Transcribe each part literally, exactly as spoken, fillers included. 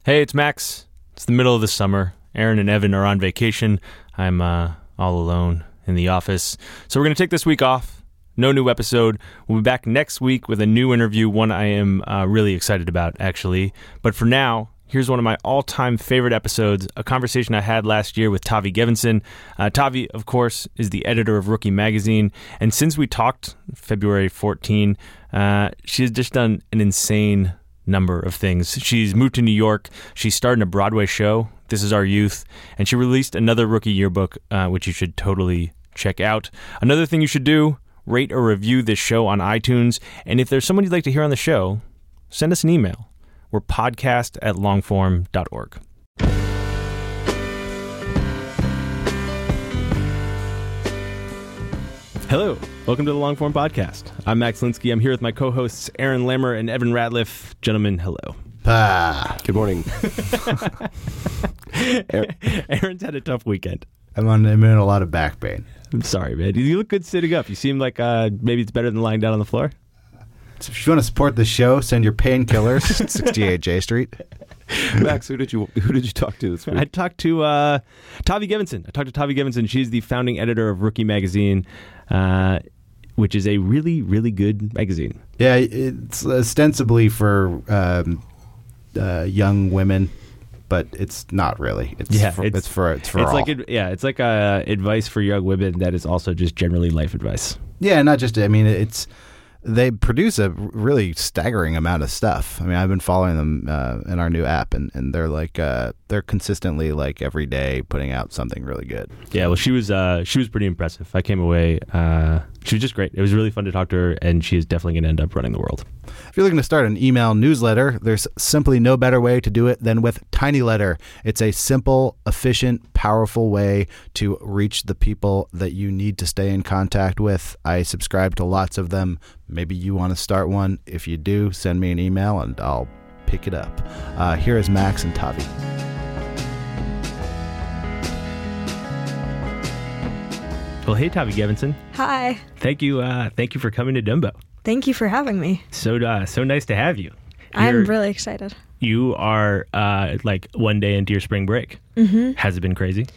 Hey, it's Max. It's the middle of the summer. Aaron and Evan are on vacation. I'm uh, all alone in the office. So we're going to take this week off. No new episode. We'll be back next week with a new interview, one I am uh, really excited about, actually. But for now, here's one of my all-time favorite episodes, a conversation I had last year with Tavi Gevinson. Uh, Tavi, of course, is the editor of Rookie Magazine. And since we talked February fourteenth, uh, she has just done an insane number of things. She's moved to New York. She's starting a Broadway show, This Is Our Youth, and she released another Rookie yearbook, uh, which you should totally check out. Another thing you should do, rate or review this show on iTunes, and if there's someone you'd like to hear on the show, send us an email. We're podcast at longform dot org. Hello, welcome to the Longform Podcast. I'm Max Linsky. I'm here with my co-hosts Aaron Lammer and Evan Ratliff. Gentlemen, hello. Ah, good morning. Aaron's had a tough weekend. I'm on. I'm in a lot of back pain. I'm sorry, man. You look good sitting up. You seem like uh, maybe it's better than lying down on the floor. So if you want to support the show, send your painkillers. sixty-eight J Street. Max, who did you who did you talk to this week? I talked to uh, Tavi Gevinson. I talked to Tavi Gevinson. She's the founding editor of Rookie Magazine, uh, which is a really, really good magazine. Yeah, it's ostensibly for um, uh, young women, but it's not really. It's yeah, for, it's, it's for it's for it's all. Like it, yeah, it's like uh, advice for young women that is also just generally life advice. Yeah, not just. I mean, it's. They produce a really staggering amount of stuff. I mean, I've been following them uh, in our new app, and, and they're like uh, they're consistently like every day putting out something really good. Yeah, well, she was uh, she was pretty impressive. I came away. Uh, she was just great. It was really fun to talk to her, and she is definitely going to end up running the world. If you're looking to start an email newsletter, there's simply no better way to do it than with TinyLetter. It's a simple, efficient, powerful way to reach the people that you need to stay in contact with. I subscribe to lots of them. Maybe you want to start one. If you do, send me an email and I'll pick it up. Uh, here is Max and Tavi. Well, hey, Tavi Gevinson. Hi. Thank you. Uh, thank you for coming to Dumbo. Thank you for having me. So uh, so nice to have you. I'm You're, really excited. You are uh, like one day into your spring break. Mm-hmm. Has it been crazy?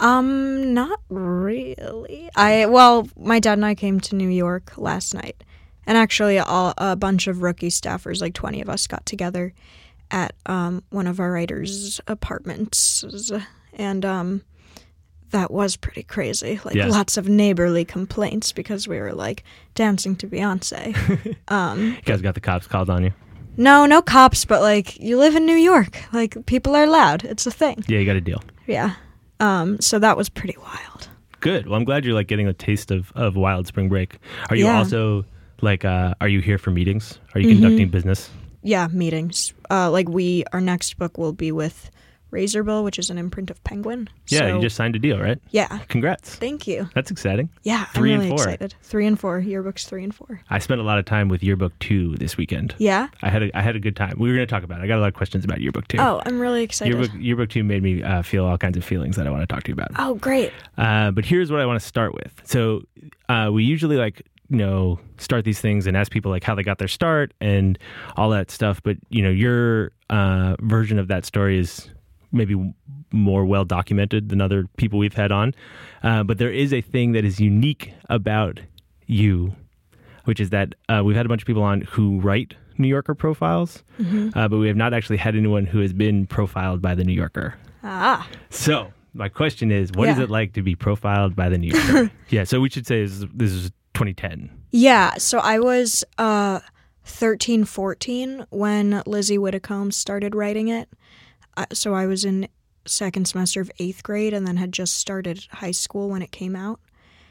Um, not really. I well, my dad and I came to New York last night, and actually, all, a bunch of rookie staffers, like twenty of us, got together at um one of our writers' apartments, and um. That was pretty crazy. Like yes. Lots of neighborly complaints because we were like dancing to Beyonce. um, you guys got the cops called on you? No, no cops, but like you live in New York. Like people are loud. It's a thing. Yeah, you got a deal. Yeah. Um, so that was pretty wild. Good. Well, I'm glad you're like getting a taste of, of wild spring break. Are you yeah. also like, uh, are you here for meetings? Are you mm-hmm. conducting business? Yeah, meetings. Uh, like we, our next book will be with Razorbill, which is an imprint of Penguin. Yeah, so, you just signed a deal, right? Yeah. Congrats. Thank you. That's exciting. Yeah, three I'm really and four. excited. Three and four. Yearbooks three and four. I spent a lot of time with Yearbook two this weekend. Yeah? I had a, I had a good time. We were going to talk about it. I got a lot of questions about Yearbook two. Oh, I'm really excited. Yearbook, Yearbook two made me uh, feel all kinds of feelings that I want to talk to you about. Oh, great. Uh, but here's what I want to start with. So uh, we usually like, you know, start these things and ask people like how they got their start and all that stuff. But, you know, your uh, version of that story is maybe more well documented than other people we've had on. Uh, but there is a thing that is unique about you, which is that uh, we've had a bunch of people on who write New Yorker profiles, mm-hmm. uh, but we have not actually had anyone who has been profiled by the New Yorker. Ah. So my question is, what yeah. is it like to be profiled by the New Yorker? yeah, so we should say this, this is twenty ten. Yeah, so I was uh, thirteen, fourteen when Lizzie Whitcomb started writing it. Uh, so I was in second semester of eighth grade and then had just started high school when it came out.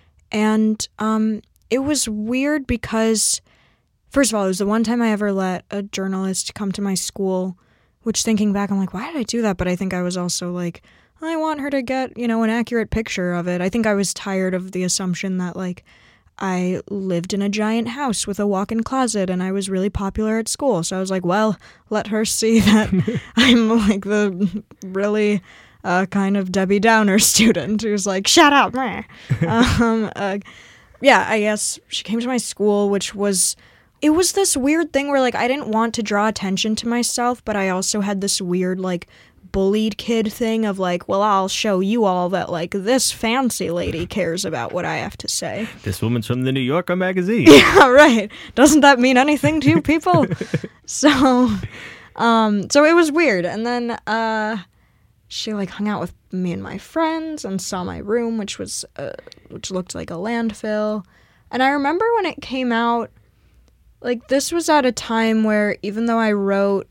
And um, it was weird because, first of all, it was the one time I ever let a journalist come to my school, which thinking back, I'm like, why did I do that? But I think I was also like, I want her to get, you know, an accurate picture of it. I think I was tired of the assumption that, like, I lived in a giant house with a walk-in closet and I was really popular at school. So I was like, well, let her see that I'm like the really uh, kind of Debbie Downer student who's like, shut up. um, uh, yeah, I guess she came to my school, which was it was this weird thing where, like, I didn't want to draw attention to myself, but I also had this weird, like, bullied kid thing of, like, well, I'll show you all that, like, this fancy lady cares about what I have to say. This woman's from the New Yorker magazine. Yeah, right. Doesn't that mean anything to you people? so, um, so it was weird. And then, uh, she, like, hung out with me and my friends and saw my room, which was, uh, which looked like a landfill. And I remember when it came out, like, this was at a time where even though I wrote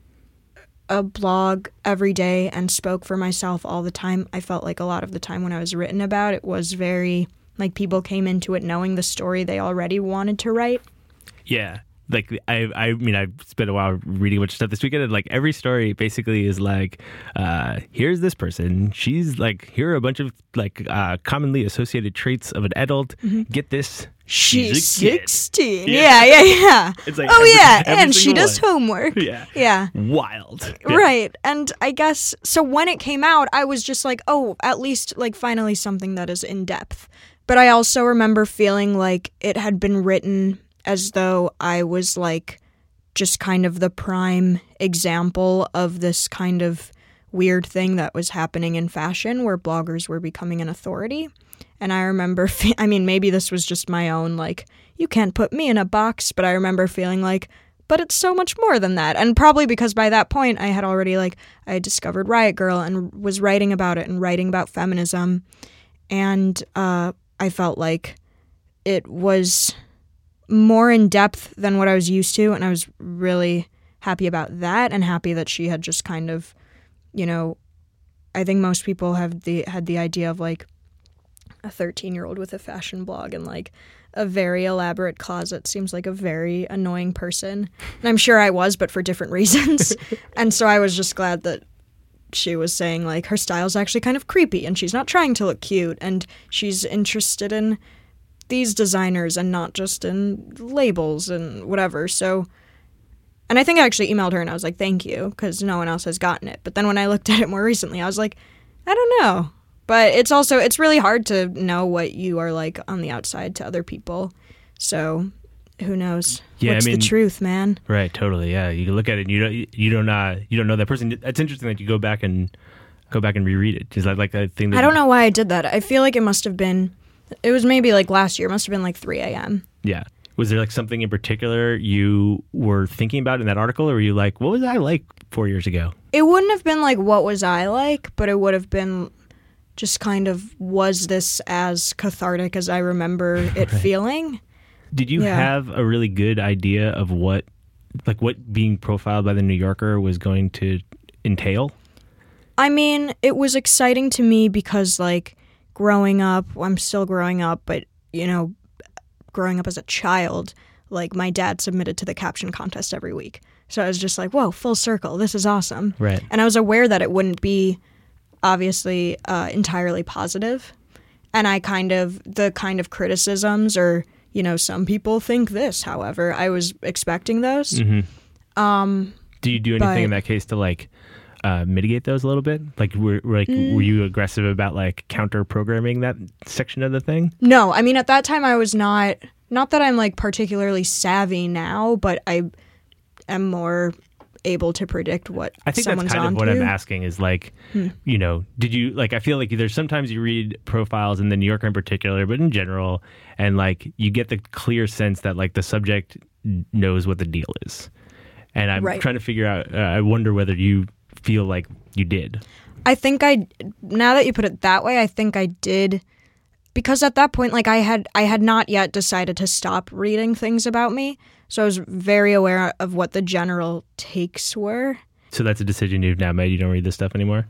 a blog every day and spoke for myself all the time, I felt like a lot of the time when I was written about, it was very, like, people came into it knowing the story they already wanted to write. Yeah. Like, I I mean, I've spent a while reading a bunch of stuff this weekend, and, like, every story basically is like, uh, here's this person. She's, like, here are a bunch of, like, uh, commonly associated traits of an adult. Mm-hmm. Get this. She's, she's sixteen. Yeah. yeah, yeah, yeah. It's like oh, every, yeah, every and she does one. homework. Yeah. Yeah. Wild. Yeah. Right. And I guess, so when it came out, I was just like, oh, at least, like, finally something that is in depth. But I also remember feeling like it had been written as though I was, like, just kind of the prime example of this kind of weird thing that was happening in fashion where bloggers were becoming an authority. And I remember, fe- I mean, maybe this was just my own, like, you can't put me in a box, but I remember feeling like, but it's so much more than that. And probably because by that point I had already, like, I had discovered Riot Girl and was writing about it and writing about feminism. And uh, I felt like it was more in depth than what I was used to, and I was really happy about that and happy that she had just kind of, you know, I think most people have the had the idea of, like, a thirteen-year-old with a fashion blog and, like, a very elaborate closet seems like a very annoying person. And I'm sure I was, but for different reasons. And so I was just glad that she was saying, like, her style's actually kind of creepy and she's not trying to look cute and she's interested in these designers and not just in labels and whatever. So, and I think I actually emailed her and I was like, thank you, because no one else has gotten it. But then when I looked at it more recently, I was like, I don't know. But it's also, it's really hard to know what you are like on the outside to other people. So who knows? Yeah, What's I mean, the truth, man? Right, totally. Yeah, you can look at it and you don't, you don't, uh, you don't know that person. It's interesting that you go back and go back and reread it. Is that like a thing that I don't know why I did that. I feel like it must have been, it was maybe like last year. It must have been like three a.m. Yeah. Was there like something in particular you were thinking about in that article, or were you like, what was I like four years ago? It wouldn't have been like, what was I like? But it would have been just kind of, was this as cathartic as I remember it right. feeling? Did you yeah. have a really good idea of what, like what being profiled by the New Yorker was going to entail? I mean, it was exciting to me because, like, growing up, well, I'm still growing up, but, you know, growing up as a child, like, my dad submitted to the caption contest every week. So I was just like, whoa, full circle. This is awesome. Right. And I was aware that it wouldn't be, obviously, uh, entirely positive. And I kind of, the kind of criticisms or, you know, some people think this, however, I was expecting those. Mm-hmm. Um, Do you do anything but, in that case to, like, Uh, mitigate those a little bit? Like, were, were like mm. were you aggressive about like counter programming that section of the thing? No, I mean at that time I was not. Not that I'm like particularly savvy now, but I am more able to predict what I think someone's that's kind onto. of what I'm asking is like, hmm. you know, did you like? I feel like there's sometimes you read profiles in the New Yorker in particular, but in general, and like you get the clear sense that like the subject knows what the deal is, and I'm right. trying to figure out. Uh, I wonder whether you feel like you did. I think I, now that you put it that way, I think I did, because at that point, like I had, I had not yet decided to stop reading things about me, so I was very aware of what the general takes were. So that's a decision you've now made. You don't read this stuff anymore?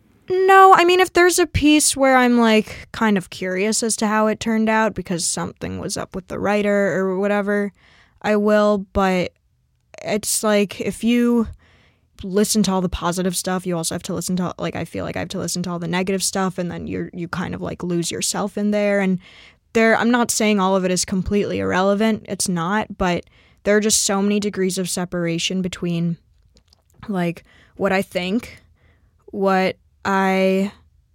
No, I mean, if there's a piece where I'm like kind of curious as to how it turned out because something was up with the writer or whatever, I will. But it's like if you listen to all the positive stuff, you also have to listen to, like, I feel like I have to listen to all the negative stuff, and then you're you kind of like lose yourself in there. And there, I'm not saying all of it is completely irrelevant. It's not, but there are just so many degrees of separation between like what I think, what I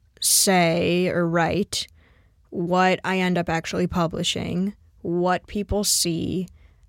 say or write, what I end up actually publishing, what people see,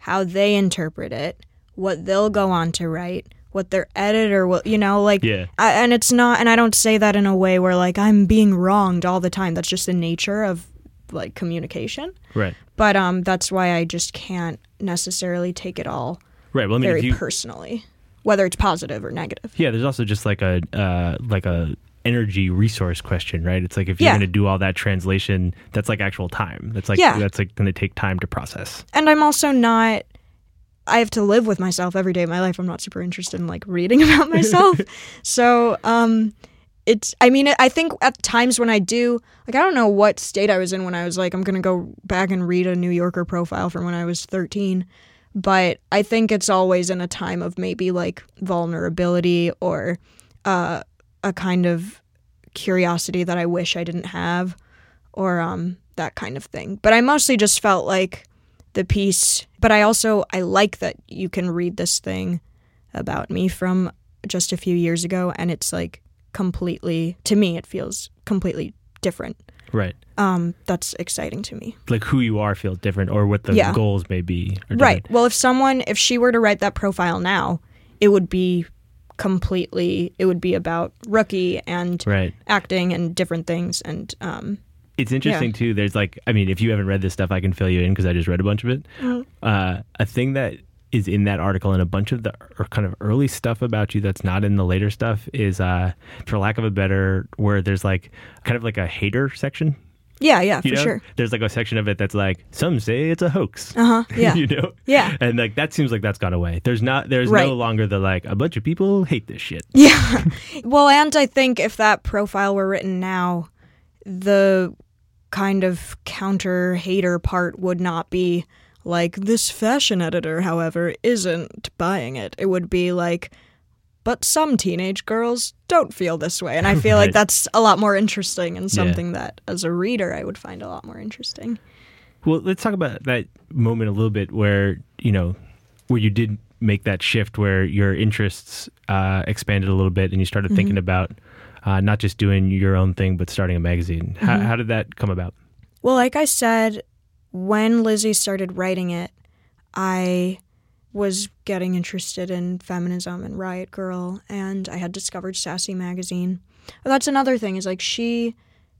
how they interpret it, what they'll go on to write, what their editor will, you know, like, Yeah. I, and it's not, and I don't say that in a way where, like, I'm being wronged all the time. That's just the nature of, like, communication. Right. But um, that's why I just can't necessarily take it all Right. Well, I mean, very if you, personally, whether it's positive or negative. yeah, there's also just like a uh, like a energy resource question, right? It's like if you're Yeah. going to do all that translation, that's like actual time. That's like Yeah. that's like going to take time to process. And I'm also not, I have to live with myself every day of my life. I'm not super interested in, like, reading about myself. So, um, it's, I mean, I think at times when I do, like, I don't know what state I was in when I was like, I'm going to go back and read a New Yorker profile from when I was thirteen. But I think it's always in a time of maybe, like, vulnerability or uh, a kind of curiosity that I wish I didn't have, or um, that kind of thing. But I mostly just felt like the piece, but I also, I like that you can read this thing about me from just a few years ago, and it's like completely, to me, it feels completely different. Right. Um, that's exciting to me. Like who you are feels different, or what the Yeah. goals may be. Are Right. different. Well, if someone, if she were to write that profile now, it would be completely, it would be about Rookie and Right. acting and different things. And um, It's interesting Yeah. too. There's like, I mean, if you haven't read this stuff, I can fill you in because I just read a bunch of it. Mhm. Uh, a thing that is in that article and a bunch of the or kind of early stuff about you that's not in the later stuff is, uh, for lack of a better word, there's like kind of like a hater section. yeah, yeah, for You know? sure. There's like a section of it that's like, some say it's a hoax. Uh huh. Yeah. you know? Yeah. And like that seems like that's gone away. There's not. There's Right. no longer the like a bunch of people hate this shit. Yeah. Well, and I think if that profile were written now, the kind of counter hater part would not be like, this fashion editor, however, isn't buying it. It would be like, but some teenage girls don't feel this way. And I feel Right. like that's a lot more interesting and Yeah. something that as a reader I would find a lot more interesting. Well, let's talk about that moment a little bit where, you know, where you did make that shift where your interests uh, expanded a little bit and you started Mm-hmm. thinking about uh, not just doing your own thing, but starting a magazine. How, Mm-hmm. how did that come about? Well, like I said, when Lizzie started writing it, I was getting interested in feminism and Riot Girl, and I had discovered Sassy Magazine. But that's another thing, is like she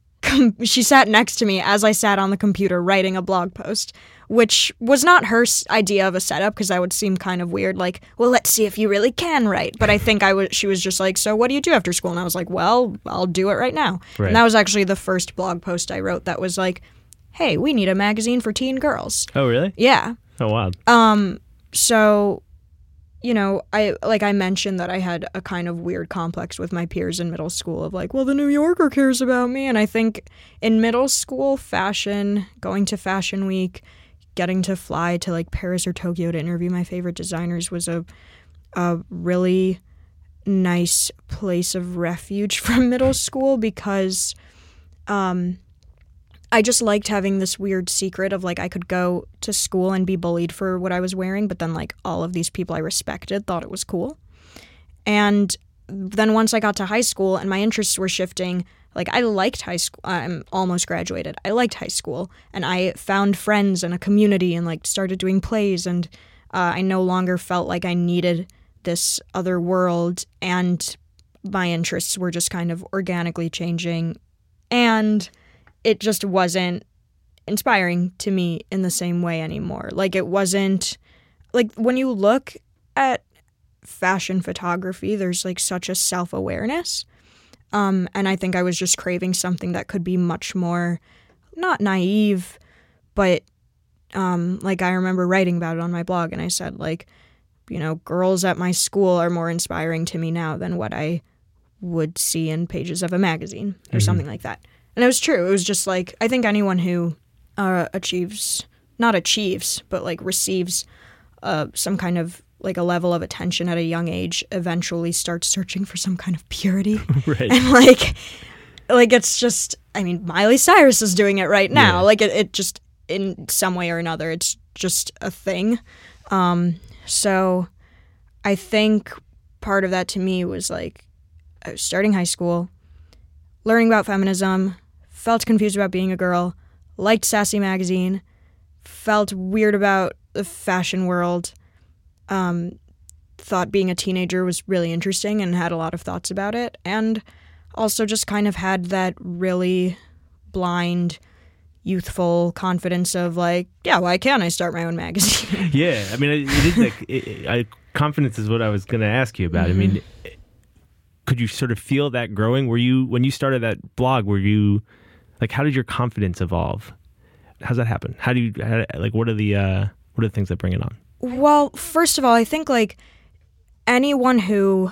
she sat next to me as I sat on the computer writing a blog post, which was not her s- idea of a setup, because that would seem kind of weird, like, well, let's see if you really can write. But I think I was she was just like, so what do you do after school? And I was like, well, I'll do it right now. Right. And that was actually the first blog post I wrote that was like, hey, we need a magazine for teen girls. Oh, really? Yeah. Oh, wow. Um, so, you know, I like I mentioned that I had a kind of weird complex with my peers in middle school of like, well, the New Yorker cares about me. And I think in middle school, fashion, going to Fashion Week, getting to fly to like Paris or Tokyo to interview my favorite designers was a a really nice place of refuge from middle school, because um I just liked having this weird secret of like I could go to school and be bullied for what I was wearing, but then like all of these people I respected thought it was cool. And then once I got to high school and my interests were shifting, like I liked high school. I'm almost graduated. I liked high school, and I found friends and a community and like started doing plays, and uh, I no longer felt like I needed this other world, and my interests were just kind of organically changing, and it just wasn't inspiring to me in the same way anymore. Like it wasn't, like when you look at fashion photography, there's like such a self-awareness. Um, and I think I was just craving something that could be much more, not naive, but um, like I remember writing about it on my blog, and I said like, you know, girls at my school are more inspiring to me now than what I would see in pages of a magazine or Mhm. something like that. And it was true. It was just like, I think anyone who uh, achieves, not achieves, but like receives uh, some kind of like a level of attention at a young age eventually starts searching for some kind of purity. Right. And like, like it's just, I mean, Miley Cyrus is doing it right now. Yeah. Like it, it just, in some way or another, it's just a thing. Um, so I think part of that to me was like, I was starting high school, learning about feminism, felt confused about being a girl, liked Sassy Magazine, felt weird about the fashion world, um, thought being a teenager was really interesting and had a lot of thoughts about it, and also just kind of had that really blind, youthful confidence of like, yeah, why can't I start my own magazine? Yeah, I mean, it, it is like it, I, confidence is what I was going to ask you about. Mm-hmm. I mean, could you sort of feel that growing? Were you when you started that blog? Were you like, how did your confidence evolve? How's that happen? How do you how, like? What are the uh, what are the things that bring it on? Well, first of all, I think like anyone who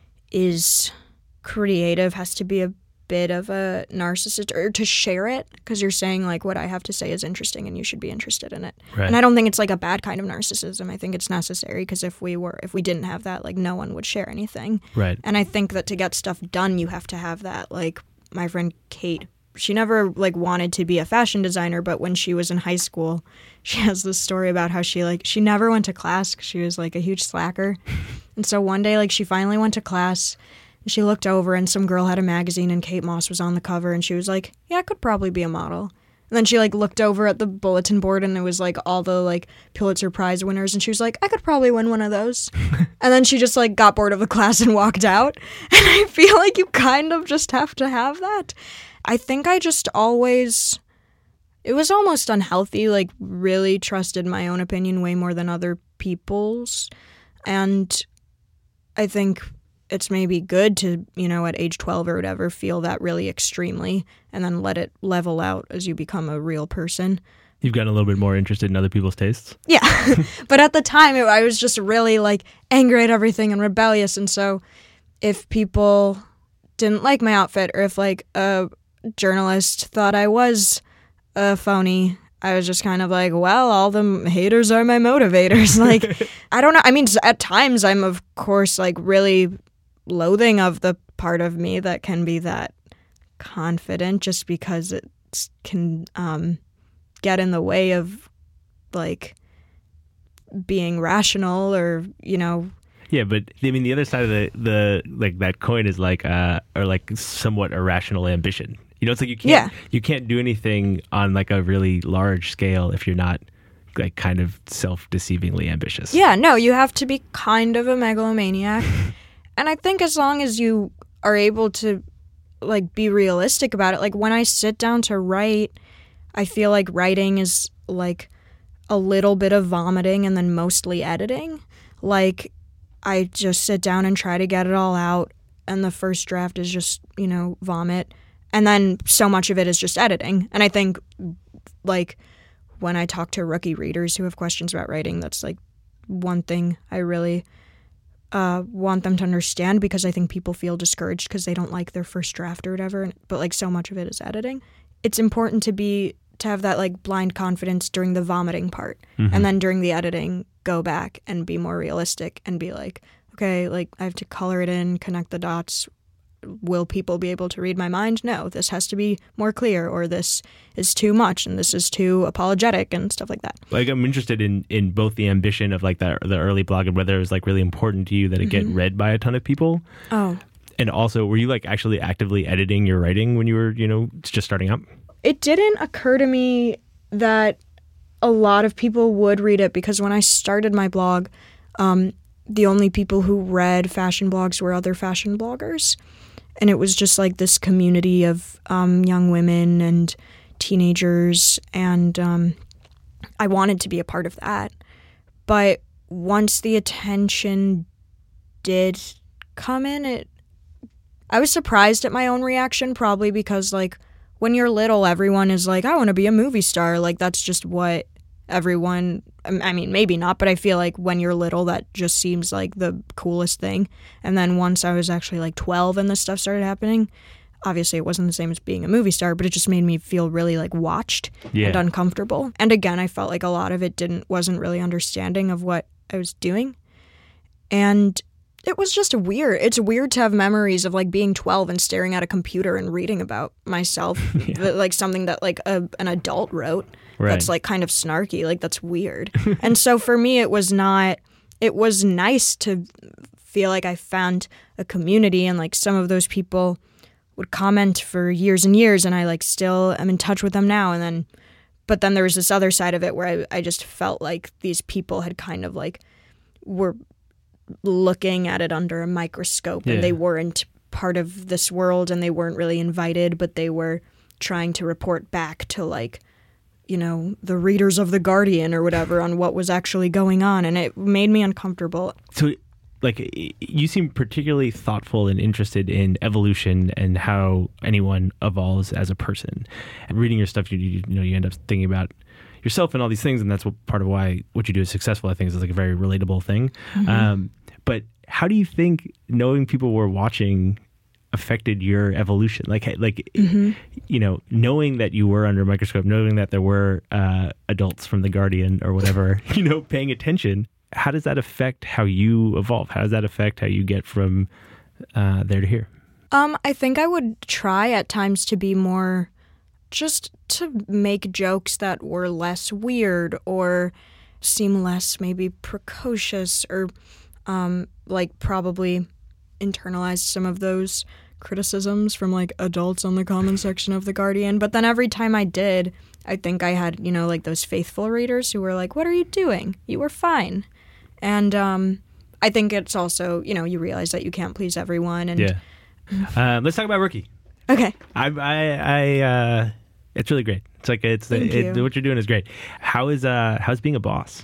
is creative has to be a bit of a narcissist, or to share it, because you're saying like what I have to say is interesting and you should be interested in it. Right. And I don't think it's like a bad kind of narcissism. I think it's necessary, because if we were if we didn't have that, like no one would share anything. Right. And I think that to get stuff done, you have to have that. Like my friend Kate, she never like wanted to be a fashion designer, but when she was in high school, she has this story about how she like she never went to class because she was like a huge slacker. And so one day, like she finally went to class. She looked over and some girl had a magazine and Kate Moss was on the cover, and she was like, yeah, I could probably be a model. And then she like looked over at the bulletin board and it was like all the like Pulitzer Prize winners, and she was like, I could probably win one of those. And then she just like got bored of the class and walked out. And I feel like you kind of just have to have that. I think I just always, it was almost unhealthy, like really trusted my own opinion way more than other people's. And I think it's maybe good to, you know, at age twelve or whatever, feel that really extremely and then let it level out as you become a real person. You've gotten a little bit more interested in other people's tastes? Yeah. But at the time, it, I was just really, like, angry at everything and rebellious. And so if people didn't like my outfit, or if, like, a journalist thought I was a phony, I was just kind of like, well, all the haters are my motivators. Like, I don't know. I mean, at times I'm, of course, like, really loathing of the part of me that can be that confident, just because it can um, get in the way of like being rational, or you know. Yeah, but I mean, the other side of the the like that coin is like uh or like somewhat irrational ambition. You know, it's like you can't yeah. you can't do anything on like a really large scale if you're not like kind of self-deceivingly ambitious. Yeah, no, you have to be kind of a megalomaniac. And I think as long as you are able to, like, be realistic about it, like, when I sit down to write, I feel like writing is, like, a little bit of vomiting and then mostly editing. Like, I just sit down and try to get it all out, and the first draft is just, you know, vomit. And then so much of it is just editing. And I think, like, when I talk to rookie readers who have questions about writing, that's, like, one thing I really Uh, want them to understand, because I think people feel discouraged because they don't like their first draft or whatever, but like so much of it is editing. It's important to be to have that like blind confidence during the vomiting part, mm-hmm. and then during the editing go back and be more realistic and be like, okay, like I have to color it in, connect the dots. Will people be able to read my mind? No, this has to be more clear, or this is too much and this is too apologetic and stuff like that. Like, I'm interested in, in both the ambition of like the, the early blog, and whether it was like really important to you that it mm-hmm. get read by a ton of people. Oh. And also, were you like actually actively editing your writing when you were, you know, just starting up? It didn't occur to me that a lot of people would read it, because when I started my blog, um, the only people who read fashion blogs were other fashion bloggers. And it was just like this community of um, young women and teenagers, and um, I wanted to be a part of that. But once the attention did come in, it I was surprised at my own reaction, probably because like when you're little, everyone is like, I want to be a movie star. Like that's just what everyone, I mean, maybe not, but I feel like when you're little, that just seems like the coolest thing. And then once I was actually like twelve and this stuff started happening, obviously it wasn't the same as being a movie star, but it just made me feel really like watched yeah. and uncomfortable. And again, I felt like a lot of it didn't wasn't really understanding of what I was doing. And it was just weird. It's weird to have memories of like being twelve and staring at a computer and reading about myself, yeah. like something that like a, an adult wrote. Right. That's like kind of snarky. Like that's weird. And so for me, it was not, it was nice to feel like I found a community, and like some of those people would comment for years and years, and I like still am in touch with them now. And then but then there was this other side of it where I, I just felt like these people had kind of like were looking at it under a microscope Yeah. and they weren't part of this world and they weren't really invited, but they were trying to report back to like, you know, the readers of The Guardian or whatever on what was actually going on. And it made me uncomfortable. So, like, you seem particularly thoughtful and interested in evolution and how anyone evolves as a person. And reading your stuff, you, you know, you end up thinking about yourself and all these things, and that's what part of why what you do is successful. I think is like a very relatable thing. Mm-hmm. Um, but how do you think knowing people were watching affected your evolution? Like, like Mm-hmm. you know, knowing that you were under a microscope, knowing that there were uh, adults from The Guardian or whatever, you know, paying attention. How does that affect how you evolve? How does that affect how you get from uh, there to here? Um, I think I would try at times to be more, just to make jokes that were less weird or seem less maybe precocious or um, like probably internalized some of those criticisms from like adults on the comment section of The Guardian. But then every time I did, I think I had, you know, like those faithful readers who were like, what are you doing? You were fine. And um, I think it's also, you know, you realize that you can't please everyone. And Yeah. Uh, let's talk about Rookie. Okay. I, I, I uh, it's really great. It's like it's Thank it, you. what you're doing is great. How is uh, how's being a boss?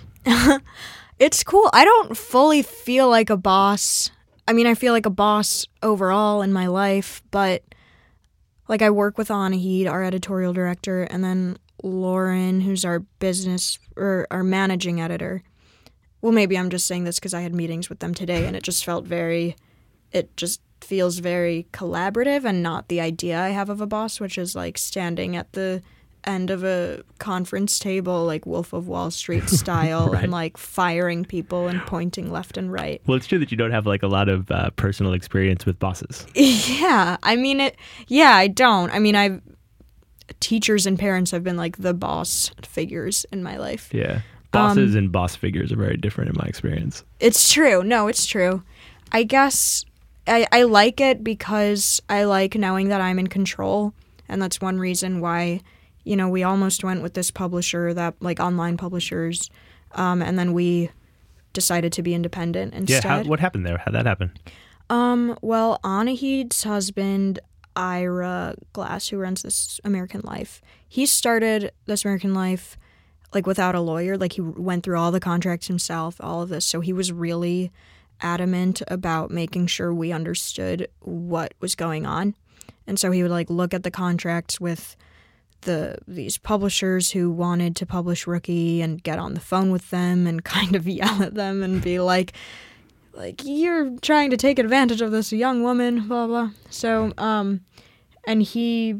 It's cool. I don't fully feel like a boss. I mean, I feel like a boss overall in my life, but like I work with Anahid, our editorial director, and then Lauren, who's our business or our managing editor. Well, maybe I'm just saying this because I had meetings with them today and it just felt very, it just feels very collaborative and not the idea I have of a boss, which is like standing at the end of a conference table, like Wolf of Wall Street style, Right. and like firing people and pointing left and right. Well, it's true that you don't have like a lot of uh, personal experience with bosses. Yeah, I mean it. Yeah, I don't. I mean, I've teachers and parents have been like the boss figures in my life. Yeah. Bosses Um, and boss figures are very different in my experience. It's true. No, it's true. I guess I, I like it because I like knowing that I'm in control. And that's one reason why, you know, we almost went with this publisher, that like online publishers. Um, and then we decided to be independent instead. Yeah. How, what happened there? How'd that happen? Um, well, Anahid's husband, Ira Glass, who runs This American Life, he started This American Life like without a lawyer. Like he went through all the contracts himself, all of this. So he was really adamant about making sure we understood what was going on. And so he would like look at the contracts with the these publishers who wanted to publish Rookie and get on the phone with them and kind of yell at them and be like, like, you're trying to take advantage of this young woman, blah, blah. So, um, and he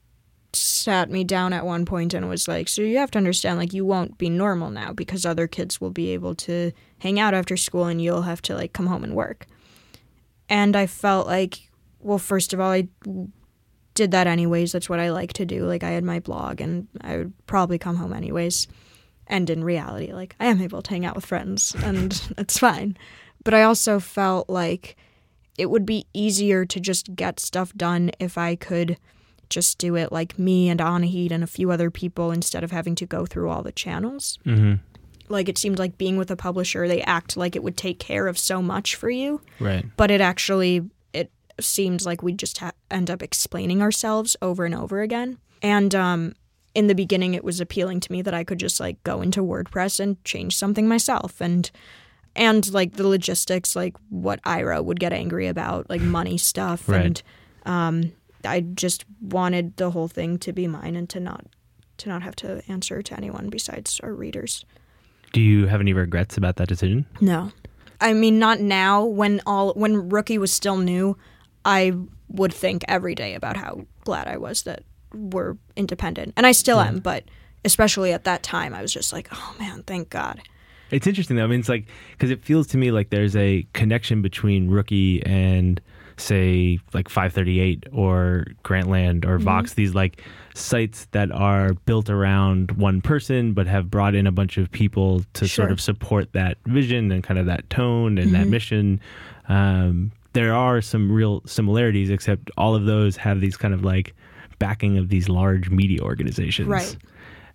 sat me down at one point and was like, so you have to understand, like, you won't be normal now because other kids will be able to hang out after school and you'll have to, like, come home and work. And I felt like, well, first of all, I did that anyways. That's what I like to do. Like, I had my blog and I would probably come home anyways. And in reality, like, I am able to hang out with friends and it's fine. But I also felt like it would be easier to just get stuff done if I could just do it like me and Anahid and a few other people instead of having to go through all the channels. Mm-hmm. Like, it seemed like being with a publisher, they act like it would take care of so much for you. Right. But it actually, it seems like we just ha- end up explaining ourselves over and over again. And um, in the beginning, it was appealing to me that I could just, like, go into WordPress and change something myself. And And, like, the logistics, like, what Ira would get angry about, like, money stuff. Right. And um, I just wanted the whole thing to be mine and to not to not have to answer to anyone besides our readers. Do you have any regrets about that decision? No. I mean, not now. When all when Rookie was still new, I would think every day about how glad I was that we're independent. And I still Yeah. am, but especially at that time, I was just like, oh, man, thank God. It's interesting though. I mean, it's like, because it feels to me like there's a connection between Rookie and, say, like five thirty-eight or Grantland or Vox, these like sites that are built around one person but have brought in a bunch of people to Sure. sort of support that vision and kind of that tone and that mission. Um, there are some real similarities, except all of those have these kind of like backing of these large media organizations. Right.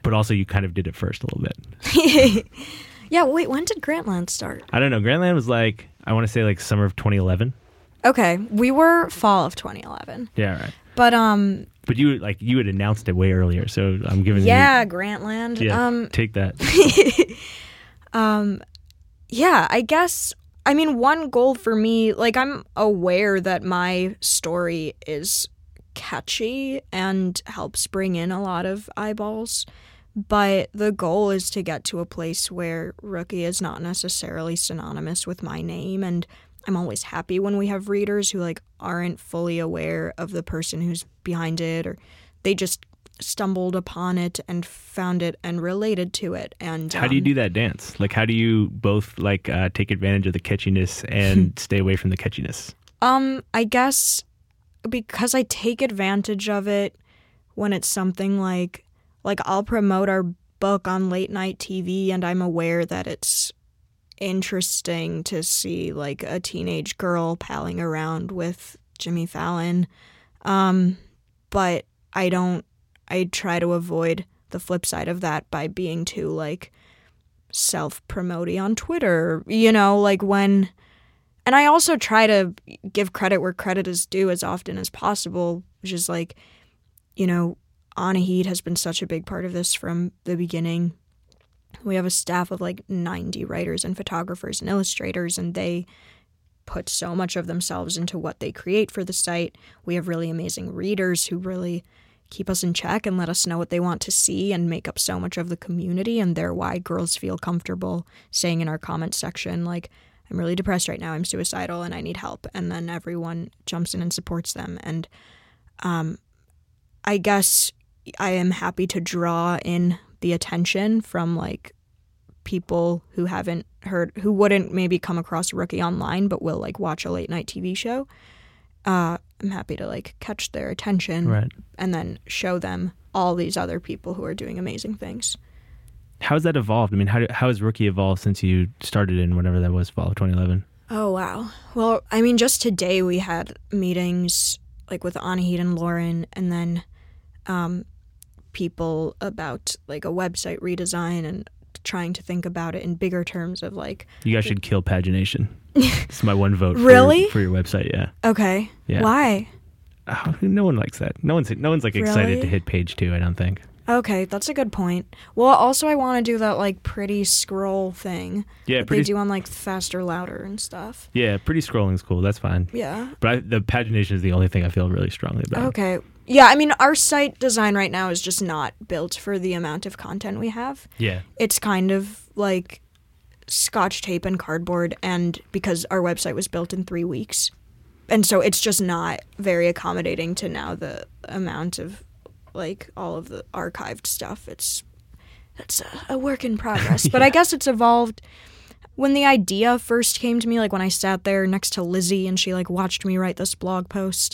But also you kind of did it first a little bit. Yeah, wait, when did Grantland start? I don't know. Grantland was like, I want to say like summer of twenty eleven. Okay, we were fall of twenty eleven. Yeah, right. But um But you like you had announced it way earlier, so I'm giving yeah, you Grantland. Yeah, Um take that. um yeah, I guess I mean one goal for me, like I'm aware that my story is catchy and helps bring in a lot of eyeballs. But the goal is to get to a place where Rookie is not necessarily synonymous with my name, and I'm always happy when we have readers who like aren't fully aware of the person who's behind it, or they just stumbled upon it and found it and related to it. And how do you um, do that dance? Like, how do you both like uh, take advantage of the catchiness and stay away from the catchiness? Um, I guess because I take advantage of it when it's something like. Like, I'll promote our book on late night T V, and I'm aware that it's interesting to see, like, a teenage girl palling around with Jimmy Fallon. Um, but I don't, I try to avoid the flip side of that by being too, like, self-promoting on Twitter, you know, like when, and I also try to give credit where credit is due as often as possible, which is, like, you know, Anahid has been such a big part of this from the beginning. We have a staff of like ninety writers and photographers and illustrators, and they put so much of themselves into what they create for the site. We have really amazing readers who really keep us in check and let us know what they want to see and make up so much of the community, and they're why girls feel comfortable saying in our comment section, like, I'm really depressed right now, I'm suicidal, and I need help. And then everyone jumps in and supports them. And um, I guess I am happy to draw in the attention from like people who haven't heard, who wouldn't maybe come across Rookie online, but will like watch a late night T V show. Uh, I'm happy to like catch their attention Right. and then show them all these other people who are doing amazing things. How has that evolved? I mean, how do, how has Rookie evolved since you started in whatever that was, fall of twenty eleven? Oh, wow. Well, I mean, just today we had meetings like with Anahid and Lauren, and then um, people about like a website redesign and trying to think about it in bigger terms of like... You guys should kill pagination. It's my one vote for, Really? for your website, yeah. Okay. Yeah. Why? Oh, no one likes that. No one's no one's like excited Really? to hit page two, I don't think. Okay, that's a good point. Well, also I want to do that like pretty scroll thing Yeah, that pretty they do on like Faster Louder and stuff. Yeah, pretty scrolling's cool. That's fine. Yeah. But I, the pagination is the only thing I feel really strongly about. Okay. Yeah, I mean, our site design right now is just not built for the amount of content we have. Yeah. It's kind of like scotch tape and cardboard, and because our website was built in three weeks. And so it's just not very accommodating to now the amount of like all of the archived stuff. It's it's a, a work in progress. But Yeah. I guess it's evolved. When the idea first came to me, like when I sat there next to Lizzie and she like watched me write this blog post,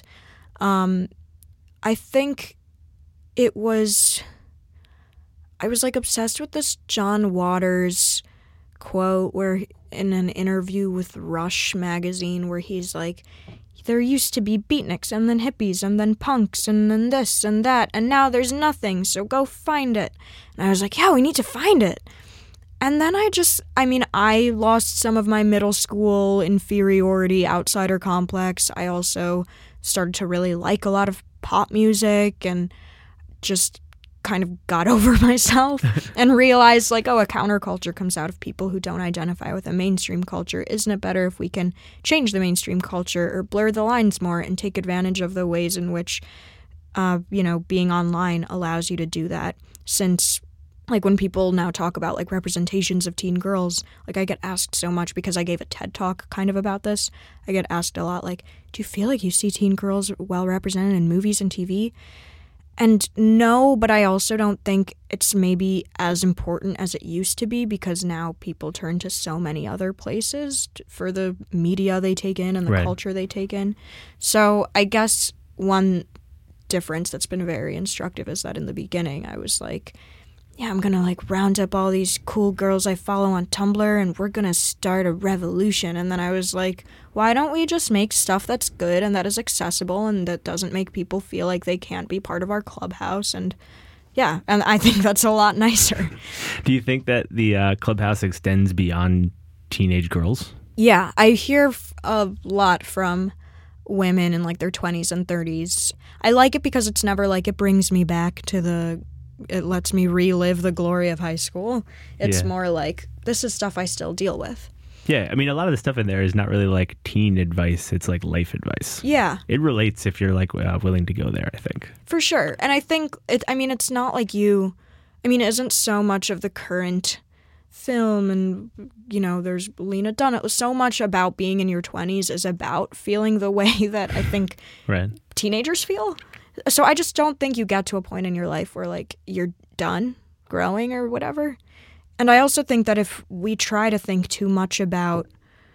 um, I think it was, I was like obsessed with this John Waters quote where in an interview with Rush magazine where he's like, there used to be beatniks and then hippies and then punks and then this and that, and now there's nothing, so go find it. And I was like, yeah, we need to find it. And then I just, I mean, I lost some of my middle school inferiority outsider complex. I also started to really like a lot of pop music and just kind of got over myself and realized like, oh, a counterculture comes out of people who don't identify with a mainstream culture. Isn't it better if we can change the mainstream culture or blur the lines more and take advantage of the ways in which, uh, you know, being online allows you to do that? Since like when people now talk about like representations of teen girls, like I get asked so much because I gave a TED talk kind of about this. I get asked a lot like, do you feel like you see teen girls well represented in movies and T V? And no, but I also don't think it's maybe as important as it used to be because now people turn to so many other places t- for the media they take in and the Right. culture they take in. So I guess one difference that's been very instructive is that in the beginning I was like, yeah, I'm going to like round up all these cool girls I follow on Tumblr and we're going to start a revolution. And then I was like, why don't we just make stuff that's good and that is accessible and that doesn't make people feel like they can't be part of our clubhouse? And Yeah, and I think that's a lot nicer. Do you think that the uh, Clubhouse extends beyond teenage girls? Yeah, I hear f- a lot from women in like their twenties and thirties. I like it because it's never like it brings me back to the, it lets me relive the glory of high school. It's Yeah. more like, this is stuff I still deal with. Yeah, I mean, a lot of the stuff in there is not really like teen advice. It's like life advice. Yeah, It relates if you're like uh, willing to go there, I think. for sure. And I think, it. I mean, it's not like you, I mean, it isn't so much of the current film and, you know, there's Lena Dunham. So much about being in your twenties is about feeling the way that I think Right. teenagers feel. So I just don't think you get to a point in your life where like you're done growing or whatever. And I also think that if we try to think too much about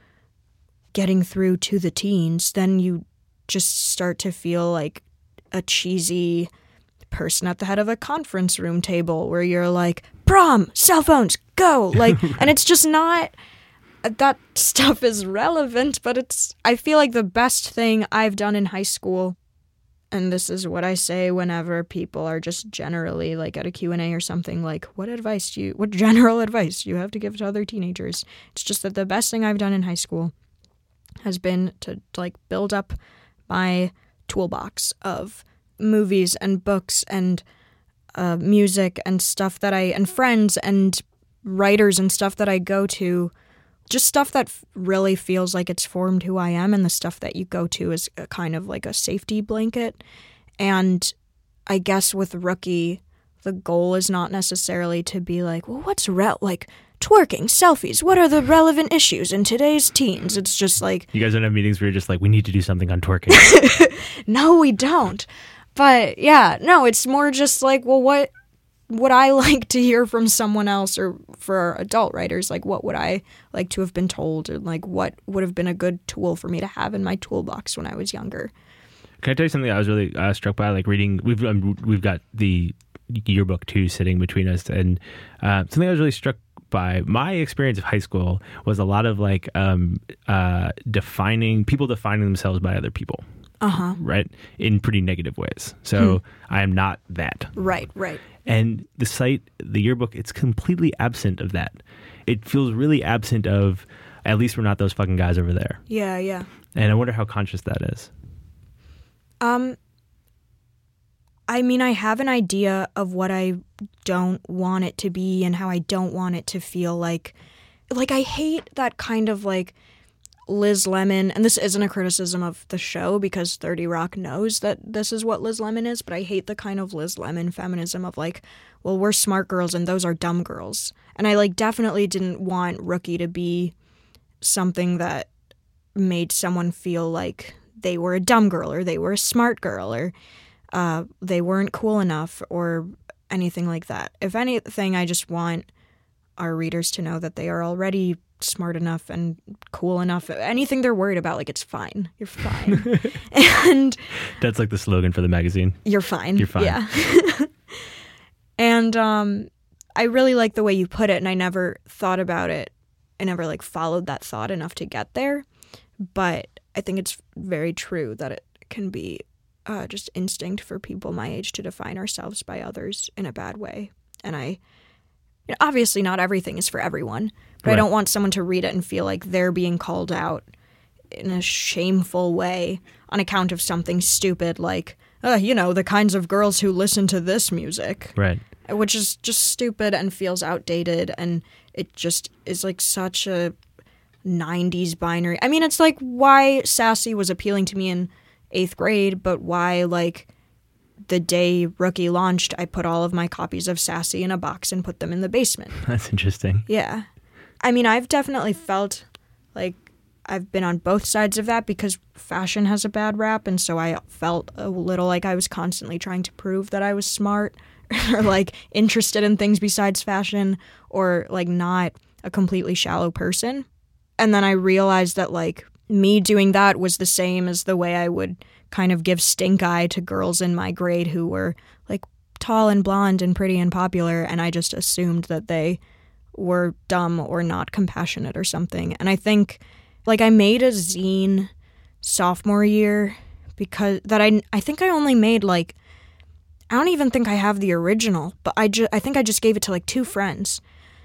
getting through to the teens, then you just start to feel like a cheesy person at the head of a conference room table where you're like, prom, cell phones, go. Like, and it's just not, that stuff is relevant, but it's, I feel like the best thing I've done in high school, and this is what I say whenever people are just generally like at a Q and A or something, like, what advice do you, what general advice do you have to give to other teenagers? It's just that the best thing I've done in high school has been to like build up my toolbox of movies and books and uh, music and stuff that I, and friends and writers and stuff that I go to, just stuff that f- really feels like it's formed who I am, and the stuff that you go to is a kind of like a safety blanket. And I guess with Rookie, the goal is not necessarily to be like, well, what's re- like twerking, selfies, what are the relevant issues in today's teens? It's just like, You guys don't have meetings where you're just like, we need to do something on twerking. no, we don't. But yeah, no, it's more just like, well, what would I like to hear from someone else, or for adult writers, like what would I like to have been told, or like what would have been a good tool for me to have in my toolbox when I was younger? Can I tell you something I was really uh, struck by? Like reading, we've um, we've got the yearbook too sitting between us, and uh, something I was really struck by. My experience of high school was a lot of like um, uh, defining people defining themselves by other people. Uh-huh. Right? In pretty negative ways. So Hmm. I am not that. Right, right. And the site, the yearbook, it's completely absent of that. It feels really absent of, at least we're not those fucking guys over there. Yeah, yeah. And I wonder how conscious that is. Um, I mean, I have an idea of what I don't want it to be and how I don't want it to feel like. Like, I hate that kind of like Liz Lemon, and this isn't a criticism of the show because thirty Rock knows that this is what Liz Lemon is, but I hate the kind of Liz Lemon feminism of like, well, we're smart girls and those are dumb girls. And I like definitely didn't want Rookie to be something that made someone feel like they were a dumb girl or they were a smart girl or uh, they weren't cool enough or anything like that. If anything, I just want our readers to know that they are already smart enough and cool enough. Anything they're worried about, like, it's fine. You're fine. And That's like the slogan for the magazine. you're fine. You're fine. Yeah. And um, I really like the way you put it, and I never thought about it. I never, like, followed that thought enough to get there. But I think it's very true that it can be uh, just instinct for people my age to define ourselves by others in a bad way. And I, you know, obviously not everything is for everyone, but Right. I don't want someone to read it and feel like they're being called out in a shameful way on account of something stupid like, uh, you know, the kinds of girls who listen to this music, Right. which is just stupid and feels outdated, and it just is like such a nineties binary. I mean, it's like why Sassy was appealing to me in eighth grade, but why, like, the day Rookie launched, I put all of my copies of Sassy in a box and put them in the basement. That's interesting. Yeah. I mean, I've definitely felt like I've been on both sides of that because fashion has a bad rap, and so I felt a little like I was constantly trying to prove that I was smart or, like, interested in things besides fashion or, like, not a completely shallow person. And then I realized that, like, me doing that was the same as the way I would kind of give stink eye to girls in my grade who were, like, tall and blonde and pretty and popular, and I just assumed that they were dumb or not compassionate or something. And I think, like, I made a zine sophomore year because that I I think I only made like I don't even think I have the original, but I, ju- I think I just gave it to like two friends.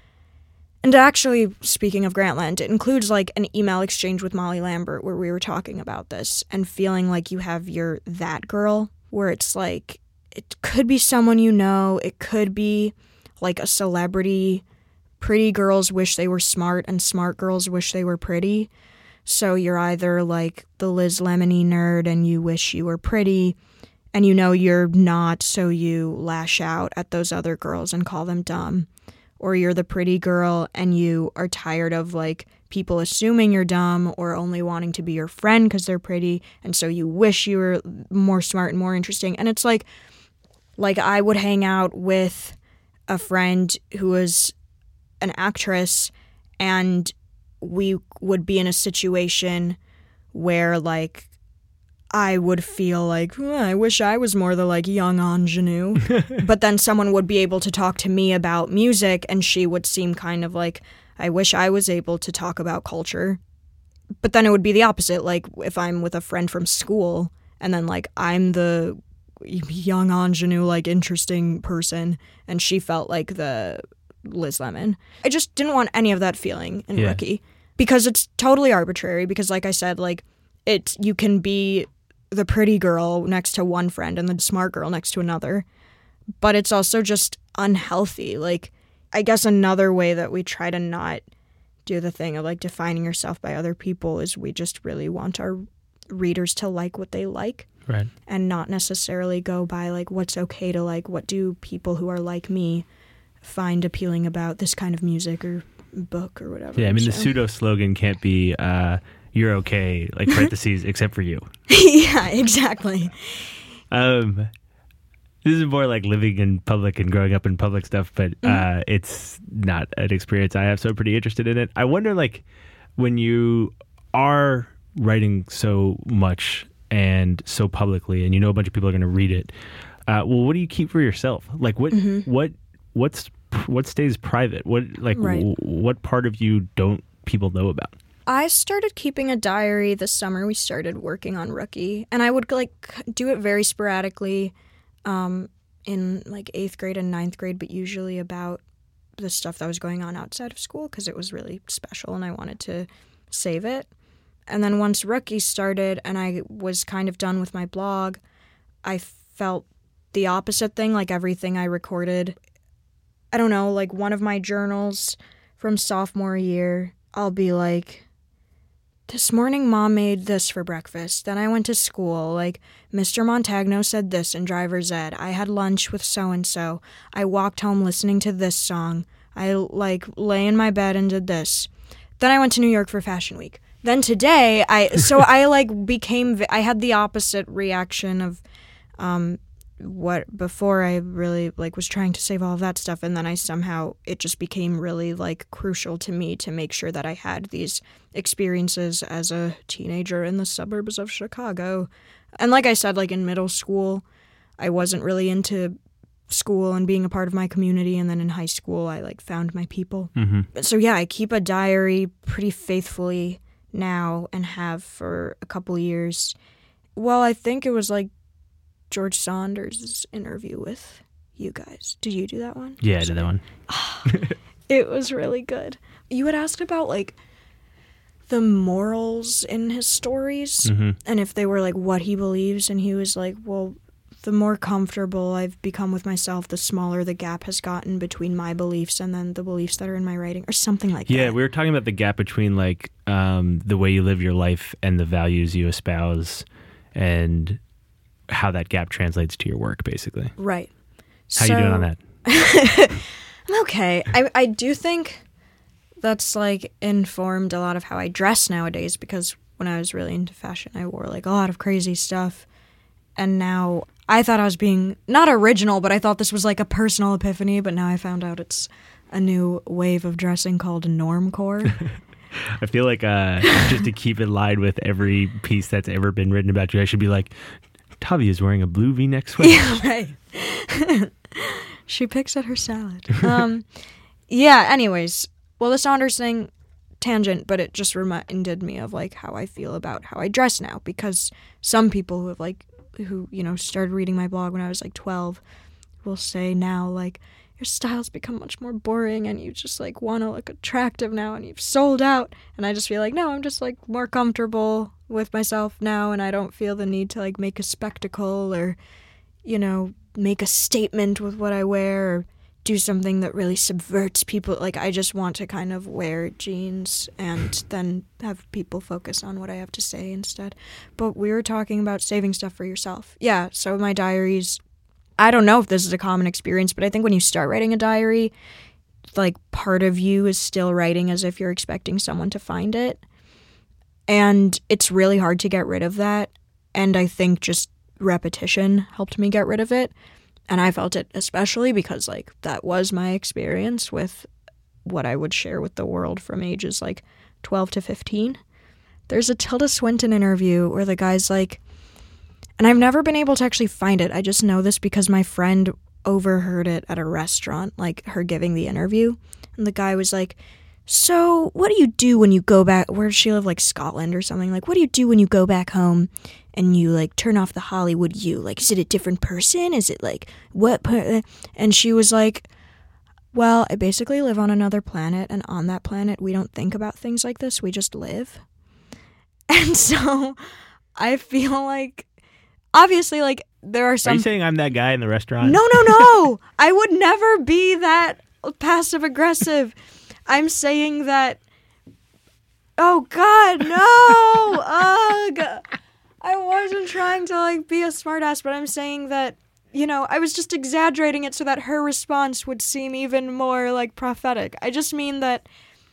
And actually, speaking of Grantland, it includes like an email exchange with Molly Lambert where we were talking about this and feeling like you have your that girl, where it's like, it could be someone you know, it could be like a celebrity. Pretty girls wish they were smart and smart girls wish they were pretty. So you're either like the Liz Lemony nerd and you wish you were pretty, and you know you're not, so you lash out at those other girls and call them dumb. Or you're the pretty girl and you are tired of like people assuming you're dumb or only wanting to be your friend because they're pretty, and so you wish you were more smart and more interesting. And it's like, like I would hang out with a friend who was an actress, and we would be in a situation where like I would feel like, oh, I wish I was more the like young ingenue. But then someone would be able to talk to me about music and she would seem kind of like, I wish I was able to talk about culture. But then it would be the opposite. Like if I'm with a friend from school and then like I'm the young ingenue, like interesting person, and she felt like the Liz Lemon. I just didn't want any of that feeling in Yeah. Rookie because it's totally arbitrary. Because like I said, like it, you can be the pretty girl next to one friend and the smart girl next to another, but it's also just unhealthy. Like I guess another way that we try to not do the thing of like defining yourself by other people is we just really want our readers to like what they like. Right. And not necessarily go by like what's okay to like, what do people who are like me find appealing about this kind of music or book or whatever. Yeah, I mean, the So- pseudo slogan can't be uh, "You're okay," like parentheses, except for you. Yeah, exactly. Um, this is more like living in public and growing up in public stuff, but uh, it's not an experience I have, so I'm pretty interested in it. I wonder, like, when you are writing so much and so publicly, and you know a bunch of people are going to read it, uh, well, what do you keep for yourself? Like, what, what, what's, what stays private? What, like, Right. w- what part of you don't people know about? I started keeping a diary this summer. We started working on Rookie, and I would like do it very sporadically um, in like eighth grade and ninth grade, but usually about the stuff that was going on outside of school because it was really special and I wanted to save it. And then once Rookie started and I was kind of done with my blog, I felt the opposite thing, like everything I recorded. I don't know, like one of my journals from sophomore year, I'll be like, this morning mom made this for breakfast. Then I went to school. Like, Mister Montagno said this in driver's ed. I had lunch with so-and-so. I walked home listening to this song. I, like, lay in my bed and did this. Then I went to New York for Fashion Week. Then today, I, so I, like, became, I had the opposite reaction of, um, what before I really like was trying to save all of that stuff, and then I somehow it just became really like crucial to me to make sure that I had these experiences as a teenager in the suburbs of Chicago. And like I said, like in middle school I wasn't really into school and being a part of my community, and then in high school I like found my people. Mm-hmm. So yeah, I keep a diary pretty faithfully now and have for a couple years. Well, I think it was like George Saunders' interview with you guys. Did you do that one? Yeah, I did that one. It was really good. You had asked about like the morals in his stories Mm-hmm. and if they were like what he believes, and he was like, well, the more comfortable I've become with myself, the smaller the gap has gotten between my beliefs and then the beliefs that are in my writing, or something like Yeah, that. we were talking about the gap between like um, the way you live your life and the values you espouse, and how that gap translates to your work, basically. Right. How you doing on that? I'm okay. I I do think that's like informed a lot of how I dress nowadays, because when I was really into fashion, I wore like a lot of crazy stuff. And now I thought I was being not original, but I thought this was like a personal epiphany, but now I found out it's a new wave of dressing called normcore. I feel like uh, just to keep in line with every piece that's ever been written about you, I should be like, Tavi is wearing a blue V-neck sweater. Yeah, right. She picks at her salad. Um, yeah, anyways. Well, the Saunders thing, tangent, but it just reminded me of, like, how I feel about how I dress now. Because some people who have, like, who, you know, started reading my blog when I was like twelve will say now, like, your style's become much more boring and you just like want to look attractive now and you've sold out. And I just feel like, no, I'm just like more comfortable with myself now and I don't feel the need to like make a spectacle or, you know, make a statement with what I wear or do something that really subverts people. Like, I just want to kind of wear jeans and then have people focus on what I have to say instead. But we were talking about saving stuff for yourself. Yeah, so my diaries, I don't know if this is a common experience, but I think when you start writing a diary, like, part of you is still writing as if you're expecting someone to find it. And it's really hard to get rid of that. And I think just repetition helped me get rid of it. And I felt it especially because, like, that was my experience with what I would share with the world from ages, like, twelve to fifteen. There's a Tilda Swinton interview where the guy's like, and I've never been able to actually find it. I just know this because my friend overheard it at a restaurant, like, her giving the interview. And the guy was like, so what do you do when you go back? Where does she live? Like, Scotland or something. Like, what do you do when you go back home and you, like, turn off the Hollywood you? Like, is it a different person? Is it, like, what? Per-? And she was like, well, I basically live on another planet, and on that planet, we don't think about things like this. We just live. And so I feel like, obviously, like, there are some... Are you saying I'm that guy in the restaurant? No, no, no. I would never be that passive-aggressive. I'm saying that... Oh, God, no! Ugh. I wasn't trying to, like, be a smartass, but I'm saying that, you know, I was just exaggerating it so that her response would seem even more, like, prophetic. I just mean that...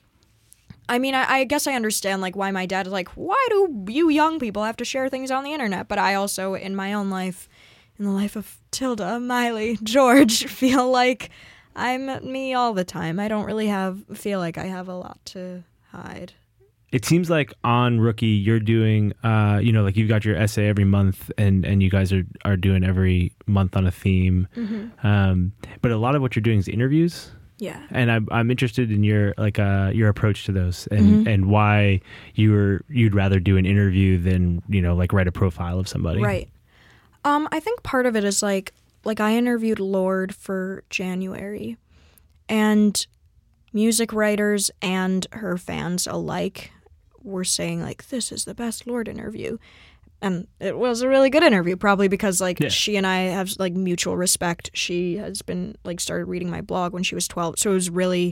I mean, I, I guess I understand, like, why my dad is like, why do you young people have to share things on the internet? But I also, in my own life, in the life of Tilda, Miley, George, feel like I'm me all the time. I don't really have, feel like I have a lot to hide. It seems like on Rookie, you're doing, uh, you know, like you've got your essay every month and, and you guys are, are doing every month on a theme. Mm-hmm. Um, but a lot of what you're doing is interviews. Yeah. And I'm I'm interested in your like uh your approach to those and, Mm-hmm. and why you were you'd rather do an interview than, you know, like write a profile of somebody. Right. Um, I think part of it is like like I interviewed Lorde for January, and music writers and her fans alike were saying like, this is the best Lorde interview. And it was a really good interview, probably because, like, yeah. she and I have, like, mutual respect. She has been, like, started reading my blog when she was twelve, so it was really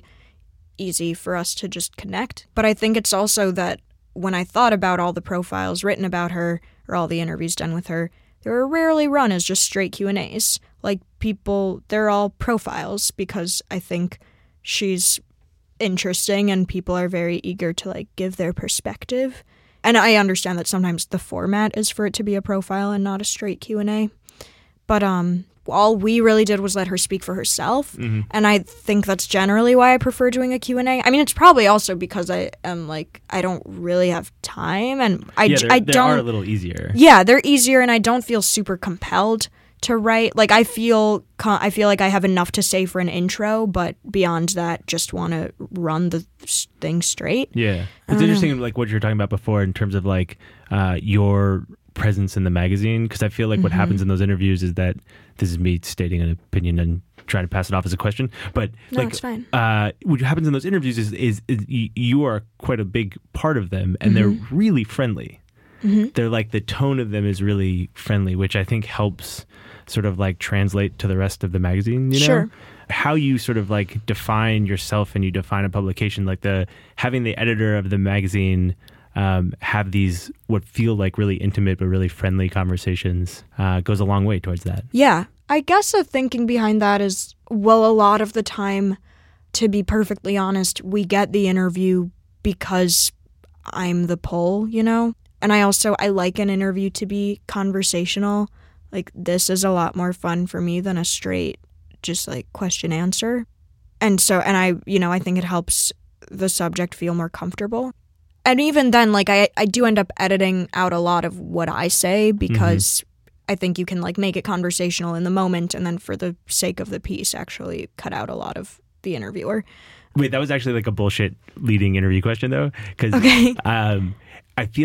easy for us to just connect. But I think it's also that when I thought about all the profiles written about her, or all the interviews done with her, they were rarely run as just straight Q and A's. Like, people, they're all profiles because I think she's interesting and people are very eager to, like, give their perspective. And I understand that sometimes the format is for it to be a profile and not a straight Q and A. But um, all we really did was let her speak for herself. Mm-hmm. And I think that's generally why I prefer doing a Q and A. I mean, it's probably also because I am, like, I don't really have time. And I, yeah, I they don't... are a little easier. Yeah, they're easier and I don't feel super compelled to write. Like, I feel I feel like I have enough to say for an intro, but beyond that, just want to run the thing straight. Yeah. It's interesting, like, what you were talking about before in terms of, like, uh, your presence in the magazine, because I feel like what Mm-hmm. happens in those interviews is that, this is me stating an opinion and trying to pass it off as a question, but, No, like, it's fine. Uh, what happens in those interviews is, is, is y- you are quite a big part of them, and Mm-hmm. they're really friendly. Mm-hmm. They're like, the tone of them is really friendly, which I think helps sort of like translate to the rest of the magazine, you know? Sure. How you sort of like define yourself and you define a publication, like the having the editor of the magazine um, have these what feel like really intimate but really friendly conversations uh, goes a long way towards that. Yeah. I guess the thinking behind that is, well, a lot of the time, to be perfectly honest, we get the interview because I'm the poll, you know? And I also, I like an interview to be conversational. Like, this is a lot more fun for me than a straight, just, like, question answer. And so, and I, you know, I think it helps the subject feel more comfortable. And even then, like, I, I do end up editing out a lot of what I say because mm-hmm. I think you can, like, make it conversational in the moment and then for the sake of the piece actually cut out a lot of the interviewer. Wait, that was actually, like, a bullshit leading interview question, though? Because okay. um, I feel like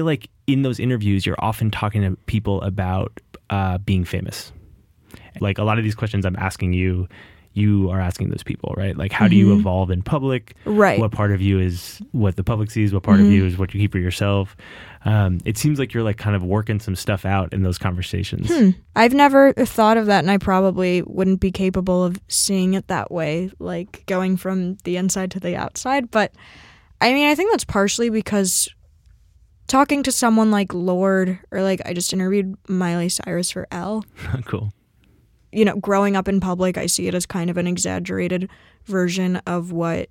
in those interviews, you're often talking to people about uh, being famous. Like a lot of these questions I'm asking you, you are asking those people, right? Like, how mm-hmm. do you evolve in public? Right. What part of you is what the public sees? What part mm-hmm. of you is what you keep for yourself? Um, it seems like you're like kind of working some stuff out in those conversations. Hmm. I've never thought of that, and I probably wouldn't be capable of seeing it that way, like going from the inside to the outside. But I mean, I think that's partially because talking to someone like Lorde, or like I just interviewed Miley Cyrus for Elle. Cool. You know, growing up in public, I see it as kind of an exaggerated version of what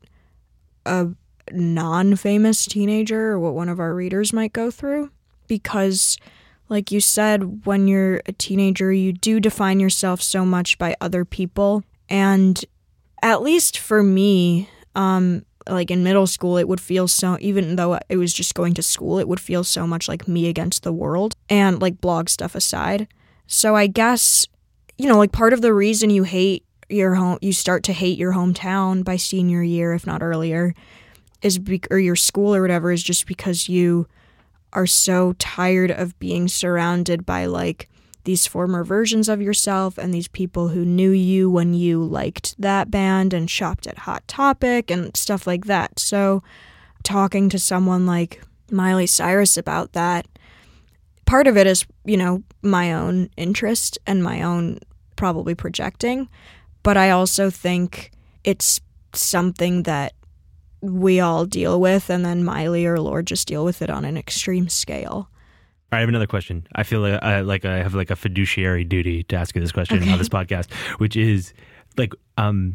a non-famous teenager or what one of our readers might go through. Because, like you said, when you're a teenager, you do define yourself so much by other people. And at least for me, um, like in middle school, it would feel so, even though it was just going to school, it would feel so much like me against the world, and like blog stuff aside. So I guess, you know, like part of the reason you hate your home, you start to hate your hometown by senior year, if not earlier, is be- or your school or whatever, is just because you are so tired of being surrounded by like these former versions of yourself and these people who knew you when you liked that band and shopped at Hot Topic and stuff like that. So talking to someone like Miley Cyrus about that, part of it is, you know, my own interest and my own probably projecting, but I also think it's something that we all deal with, and then Miley or Lorde just deal with it on an extreme scale. All right, I have another question. I feel like I, like I have like a fiduciary duty to ask you this question okay. on this podcast, which is like, um,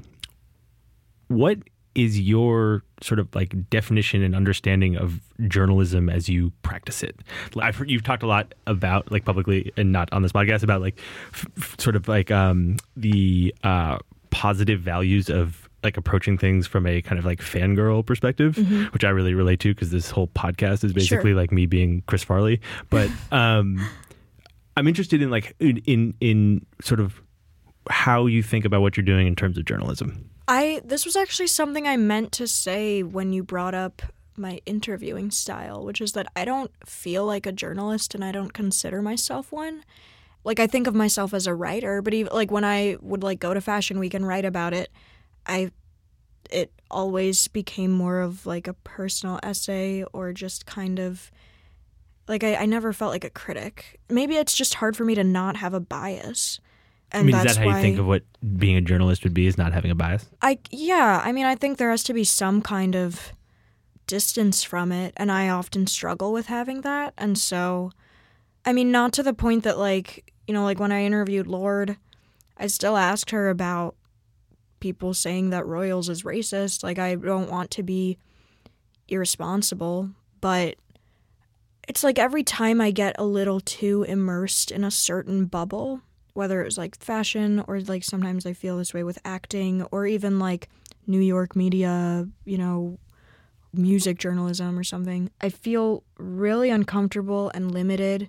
what is your sort of like definition and understanding of journalism as you practice it? I've heard you've talked a lot about, like publicly and not on this podcast, about like f- f- sort of like um, the uh, positive values of like approaching things from a kind of like fangirl perspective, mm-hmm. which I really relate to because this whole podcast is basically sure. like me being Chris Farley. But um, I'm interested in like in, in in sort of how you think about what you're doing in terms of journalism. I this was actually something I meant to say when you brought up my interviewing style, which is that I don't feel like a journalist and I don't consider myself one. Like I think of myself as a writer, but even like when I would like go to Fashion Week and write about it, I it always became more of like a personal essay or just kind of like I, I never felt like a critic. Maybe it's just hard for me to not have a bias. And I mean, that's is that how why, you think of what being a journalist would be, is not having a bias? I yeah, I mean, I think there has to be some kind of distance from it, and I often struggle with having that. And so, I mean, not to the point that like, you know, like when I interviewed Lorde, I still asked her about people saying that Royals is racist. Like, I don't want to be irresponsible, but it's like every time I get a little too immersed in a certain bubble, whether it was like fashion or like sometimes I feel this way with acting or even like New York media, you know, music journalism or something, I feel really uncomfortable and limited,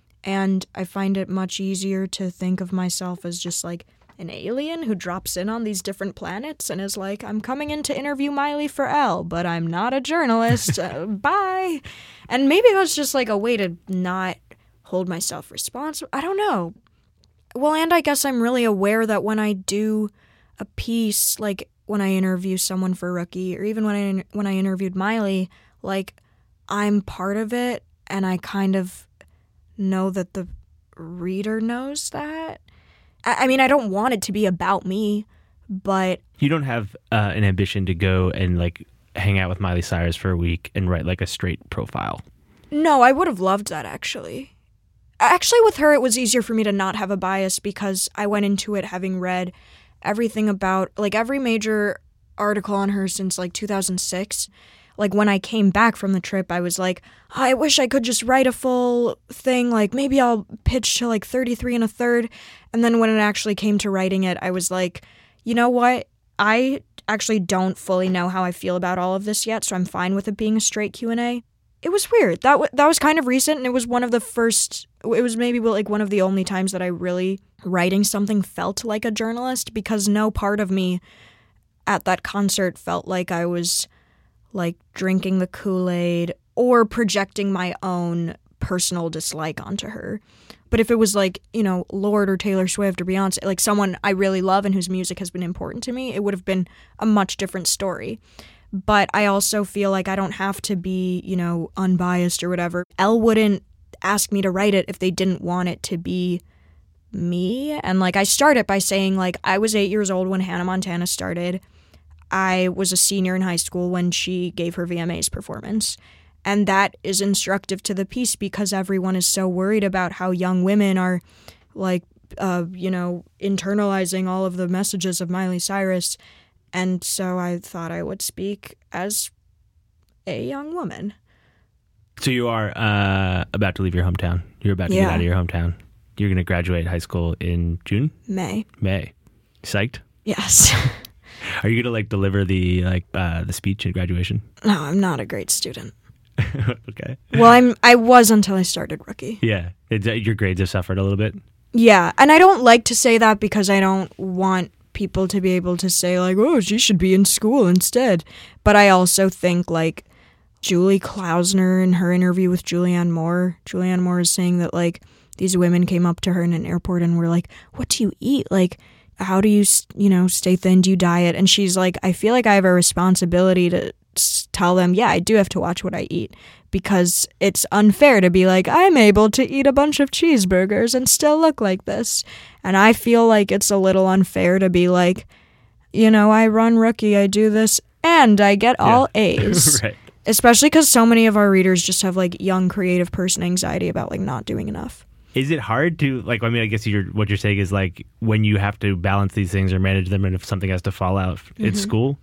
and I find it much easier to think of myself as just like an alien who drops in on these different planets and is like, I'm coming in to interview Miley for Elle, but I'm not a journalist. uh, bye. And maybe that's just like a way to not hold myself responsible. I don't know. Well, and I guess I'm really aware that when I do a piece, like when I interview someone for Rookie, or even when I when I interviewed Miley, like I'm part of it, and I kind of know that the reader knows that. I, I mean, I don't want it to be about me, but you don't have uh, an ambition to go and like hang out with Miley Cyrus for a week and write like a straight profile. No, I would have loved that actually. Actually, with her, it was easier for me to not have a bias because I went into it having read everything about, like, every major article on her since, like, two thousand six. Like, when I came back from the trip, I was like, oh, I wish I could just write a full thing. Like, maybe I'll pitch to, like, thirty-three and a third. And then when it actually came to writing it, I was like, you know what? I actually don't fully know how I feel about all of this yet, so I'm fine with it being a straight Q and A. It was weird. That w- that was kind of recent, and it was one of the first, it was maybe like one of the only times that I really, writing something felt like a journalist, because no part of me at that concert felt like I was like drinking the Kool-Aid or projecting my own personal dislike onto her. But if it was like, you know, Lorde or Taylor Swift or Beyonce, like someone I really love and whose music has been important to me, it would have been a much different story. But I also feel like I don't have to be, you know, unbiased or whatever. Elle wouldn't ask me to write it if they didn't want it to be me. And like I started by saying like I was eight years old when Hannah Montana started. I was a senior in high school when she gave her V M As performance. And that is instructive to the piece because everyone is so worried about how young women are, like, uh, you know, internalizing all of the messages of Miley Cyrus. And so I thought I would speak as a young woman. So you are uh, about to leave your hometown. You're about to Yeah. get out of your hometown. You're going to graduate high school in June? May. May. Psyched? Yes. Are you going to, like, deliver the, like, uh, the speech at graduation? No, I'm not a great student. Okay. Well, I'm. I was until I started rookie. Yeah. It, your grades have suffered a little bit? Yeah, and I don't like to say that because I don't want people to be able to say, like, oh, she should be in school instead. But I also think, like, Julie Klausner in her interview with Julianne Moore, Julianne Moore is saying that, like, these women came up to her in an airport and were like, what do you eat? Like, how do you, you know, stay thin? Do you diet? And she's like, I feel like I have a responsibility to tell them, yeah, I do have to watch what I eat because it's unfair to be like, I'm able to eat a bunch of cheeseburgers and still look like this. And I feel like it's a little unfair to be like, you know, I run rookie, I do this, and I get all Yeah. A's. Right. Especially because so many of our readers just have like young creative person anxiety about like not doing enough. Is it hard to, like, I mean, I guess you're, what you're saying is, like, when you have to balance these things or manage them and if something has to fall out Mm-hmm. at school?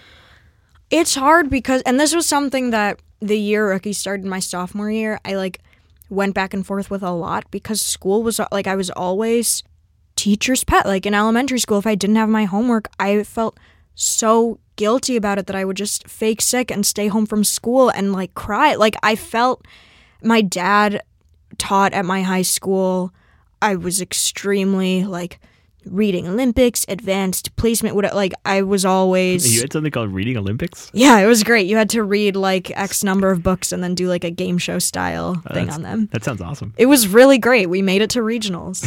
It's hard because, and this was something that the year rookie started my sophomore year, I like went back and forth with a lot because school was like, I was always teacher's pet. Like in elementary school, if I didn't have my homework, I felt so guilty about it that I would just fake sick and stay home from school and like cry. Like I felt, my dad taught at my high school. I was extremely like reading Olympics, advanced placement, what like I was always You had something called Reading Olympics? Yeah, it was great. You had to read like X number of books and then do like a game show style Oh, thing that's- on them. That sounds awesome. It was really great. We made it to regionals.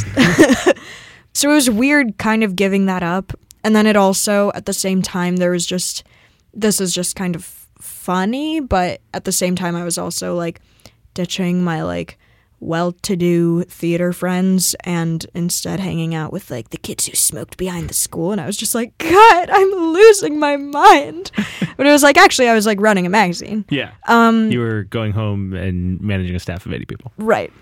So it was weird kind of giving that up. And then it also, at the same time, there was just, this is just kind of funny, but at the same time, I was also like ditching my like well-to-do theater friends and instead hanging out with like the kids who smoked behind the school. And I was just like, God, I'm losing my mind. But it was like, actually, I was like running a magazine. Yeah. Um, You were going home and managing a staff of eighty people. Right.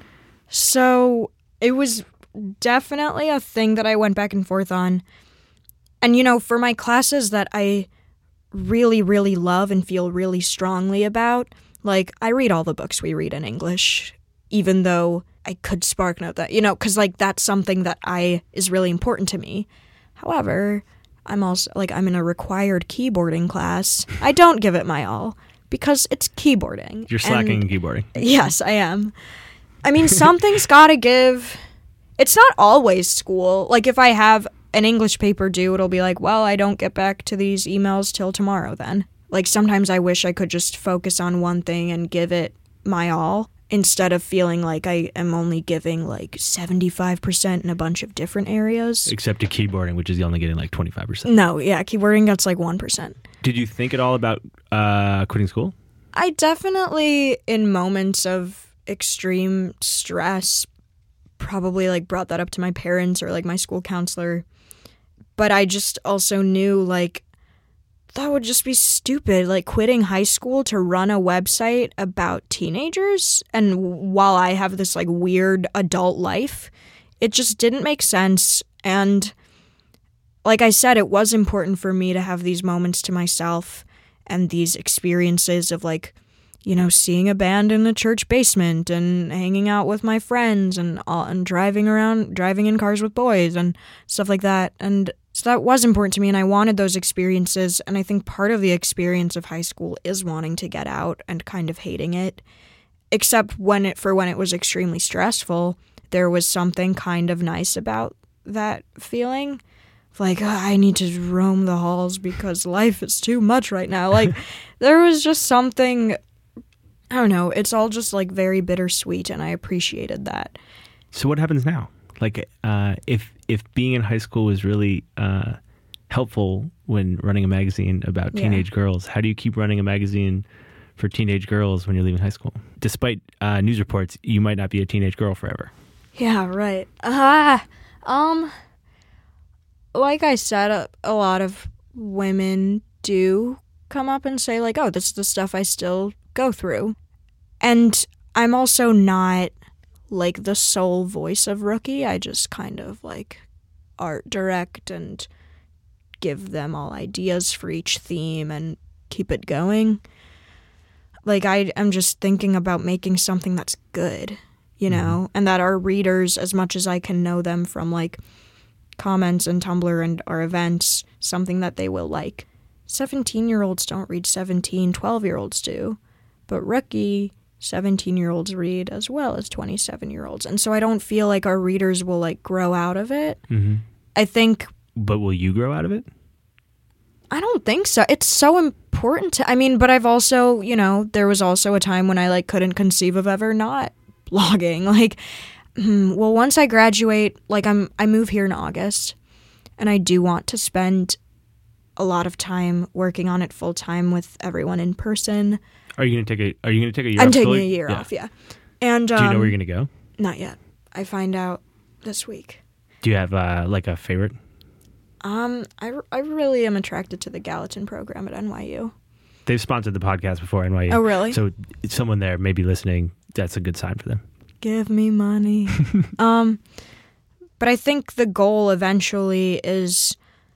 So it was definitely a thing that I went back and forth on. And, you know, for my classes that I really, really love and feel really strongly about, like, I read all the books we read in English, even though I could SparkNote that, you know, because, like, that's something that I is really important to me. However, I'm also, like, I'm in a required keyboarding class. I don't give it my all because it's keyboarding. You're slacking And- and keyboarding. Yes, I am. I mean, something's got to give. It's not always school. Like, if I have an English paper due, it'll be like, well, I don't get back to these emails till tomorrow then. Like, sometimes I wish I could just focus on one thing and give it my all instead of feeling like I am only giving, like, seventy-five percent in a bunch of different areas. Except to keyboarding, which is only getting like twenty-five percent. No, yeah, keyboarding gets, like, one percent. Did you think at all about uh, quitting school? I definitely, in moments of extreme stress, probably like brought that up to my parents or like my school counselor. But I just also knew like that would just be stupid, like quitting high school to run a website about teenagers. And while I have this like weird adult life, it just didn't make sense. And like I said, it was important for me to have these moments to myself and these experiences of like, you know, seeing a band in a church basement and hanging out with my friends and all, and driving around, driving in cars with boys and stuff like that. And so that was important to me, and I wanted those experiences. And I think part of the experience of high school is wanting to get out and kind of hating it. Except when it for when it was extremely stressful, there was something kind of nice about that feeling. Like, oh, I need to roam the halls because life is too much right now. Like, there was just something I don't know. It's all just like very bittersweet, and I appreciated that. So what happens now? Like, uh, if if being in high school was really uh, helpful when running a magazine about Yeah. teenage girls, how do you keep running a magazine for teenage girls when you're leaving high school? Despite uh, news reports, you might not be a teenage girl forever. Yeah, right. Ah, um, like I said, a, a lot of women do come up and say, like, oh, this is the stuff I still go through. And I'm also not, like, the sole voice of Rookie. I just kind of, like, art direct and give them all ideas for each theme and keep it going. Like, I, I'm just thinking about making something that's good, you know, mm-hmm. and that our readers, as much as I can know them from, like, comments and Tumblr and our events, something that they will like. seventeen-year-olds don't read seventeen, twelve-year-olds do. But Rookie, seventeen-year-olds read as well as twenty-seven-year-olds. And so I don't feel like our readers will, like, grow out of it. Mm-hmm. I think... But will you grow out of it? I don't think so. It's so important to... I mean, but I've also, you know, there was also a time when I, like, couldn't conceive of ever not blogging. Like, hmm, well, once I graduate, like, I'm I move here in August, and I do want to spend a lot of time working on it full time with everyone in person. Are you gonna take a Are you gonna take a year? I'm off taking school? a year yeah. off. Yeah. And um, do you know where you're gonna go? Not yet. I find out this week. Do you have uh, like a favorite? Um, I, I really am attracted to the Gallatin program at N Y U. They've sponsored the podcast before, N Y U. Oh, really? So someone there may be listening. That's a good sign for them. Give me money. um, but I think the goal eventually is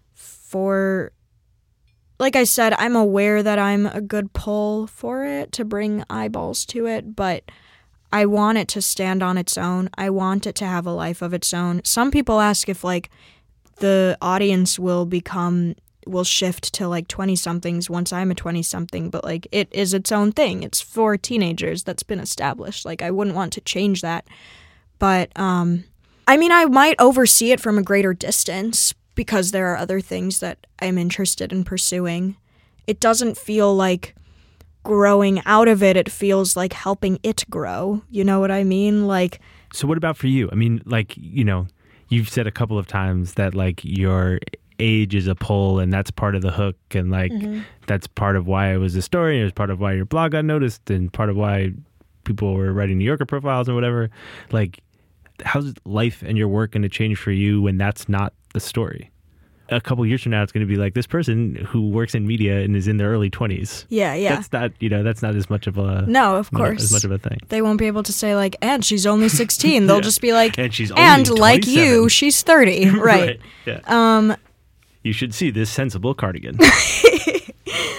for, like I said, I'm aware that I'm a good pull for it to bring eyeballs to it, but I want it to stand on its own. I want it to have a life of its own. Some people ask if, like, the audience will become, will shift to, like, twenty-somethings once I'm a twenty-something, but, like, it is its own thing. It's for teenagers. That's been established. Like, I wouldn't want to change that. But, um, I mean, I might oversee it from a greater distance because there are other things that I'm interested in pursuing. It doesn't feel like growing out of it. It feels like helping it grow. You know what I mean? Like, so what about for you? I mean, like, you know, you've said a couple of times that, like, your age is a pull and that's part of the hook, and, like, mm-hmm. that's part of why it was a story, and it was part of why your blog got noticed, and part of why people were writing New Yorker profiles and whatever. Like, how's life and your work going to change for you when that's not the story? A couple years from now, it's going to be like this person who works in media and is in their early twenties. Yeah, yeah. That's not, you know, that's not as much of a no, of course, as much of a thing. They won't be able to say, like, and she's only sixteen. They'll yeah. just be like, and she's only and like you, she's thirty. Right. Right. Yeah. Um, you should see this sensible cardigan. I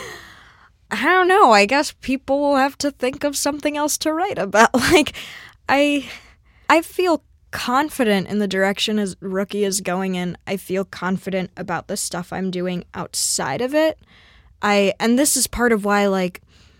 don't know. I guess people will have to think of something else to write about. Like, I, I feel confident in the direction as Rookie is going in. I feel confident about the stuff I'm doing outside of it. I and this is part of why, like,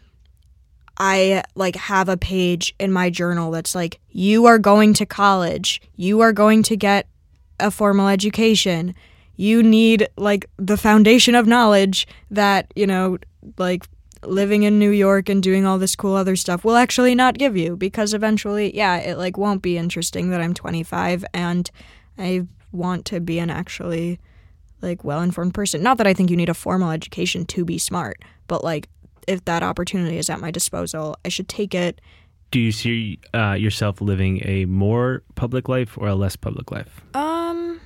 I like have a page in my journal that's like, you are going to college, you are going to get a formal education, you need, like, the foundation of knowledge that, you know, like, living in New York and doing all this cool other stuff will actually not give you, because eventually, yeah, it, like, won't be interesting that I'm twenty-five and I want to be an actually, like, well-informed person. Not that I think you need a formal education to be smart, but, like, if that opportunity is at my disposal, I should take it. Do you see uh, yourself living a more public life or a less public life? Um,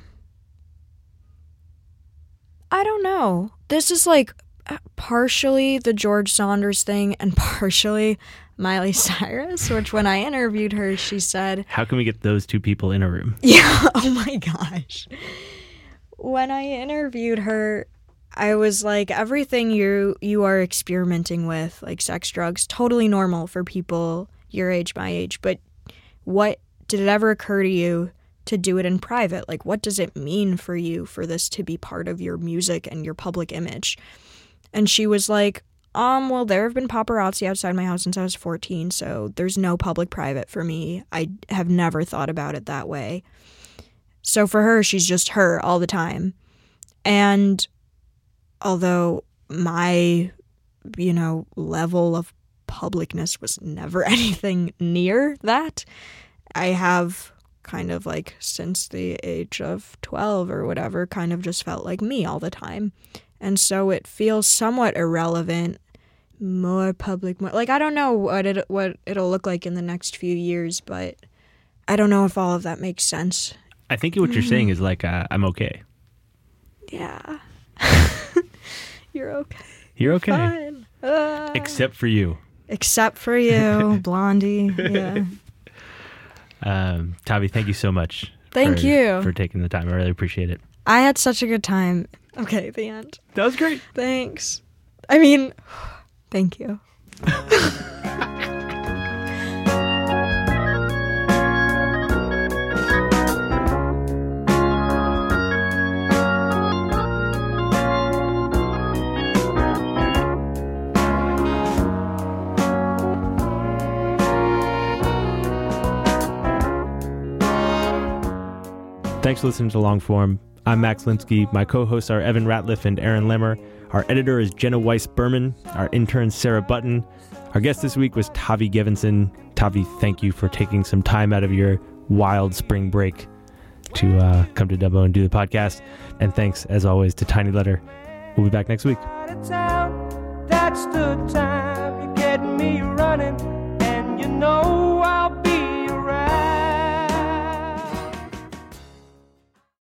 I don't know. This is, like, partially the George Saunders thing and partially Miley Cyrus, which when I interviewed her, she said... How can we get those two people in a room? Yeah, oh my gosh. When I interviewed her, I was like, everything you you are experimenting with, like sex, drugs, totally normal for people your age, my age, but what, did it ever occur to you to do it in private? Like, what does it mean for you for this to be part of your music and your public image? And she was like, um, well, there have been paparazzi outside my house since I was fourteen, so there's no public-private for me. I have never thought about it that way. So for her, she's just her all the time. And although my, you know, level of publicness was never anything near that. I have kind of like since the age of twelve or whatever kind of just felt like me all the time. And so it feels somewhat irrelevant, more public, more, like I don't know what it what it'll look like in the next few years, but I don't know if all of that makes sense. I think what you're saying is like, uh, I'm okay. Yeah. You're okay. You're okay. Fine. Uh, Except for you. except for you, Blondie. Yeah. Um, Tavi, thank you so much. Thank for, you. for taking the time. I really appreciate it. I had such a good time. Okay, the end. That was great. Thanks. I mean, thank you. Thanks for listening to Longform. I'm Max Linsky. My co-hosts are Evan Ratliff and Aaron Lemmer. Our editor is Jenna Weiss-Berman. Our intern, Sarah Button. Our guest this week was Tavi Gevinson. Tavi, thank you for taking some time out of your wild spring break to uh, come to Dubbo and do the podcast. And thanks, as always, to Tiny Letter. We'll be back next week. That's the time you're getting me running, and you know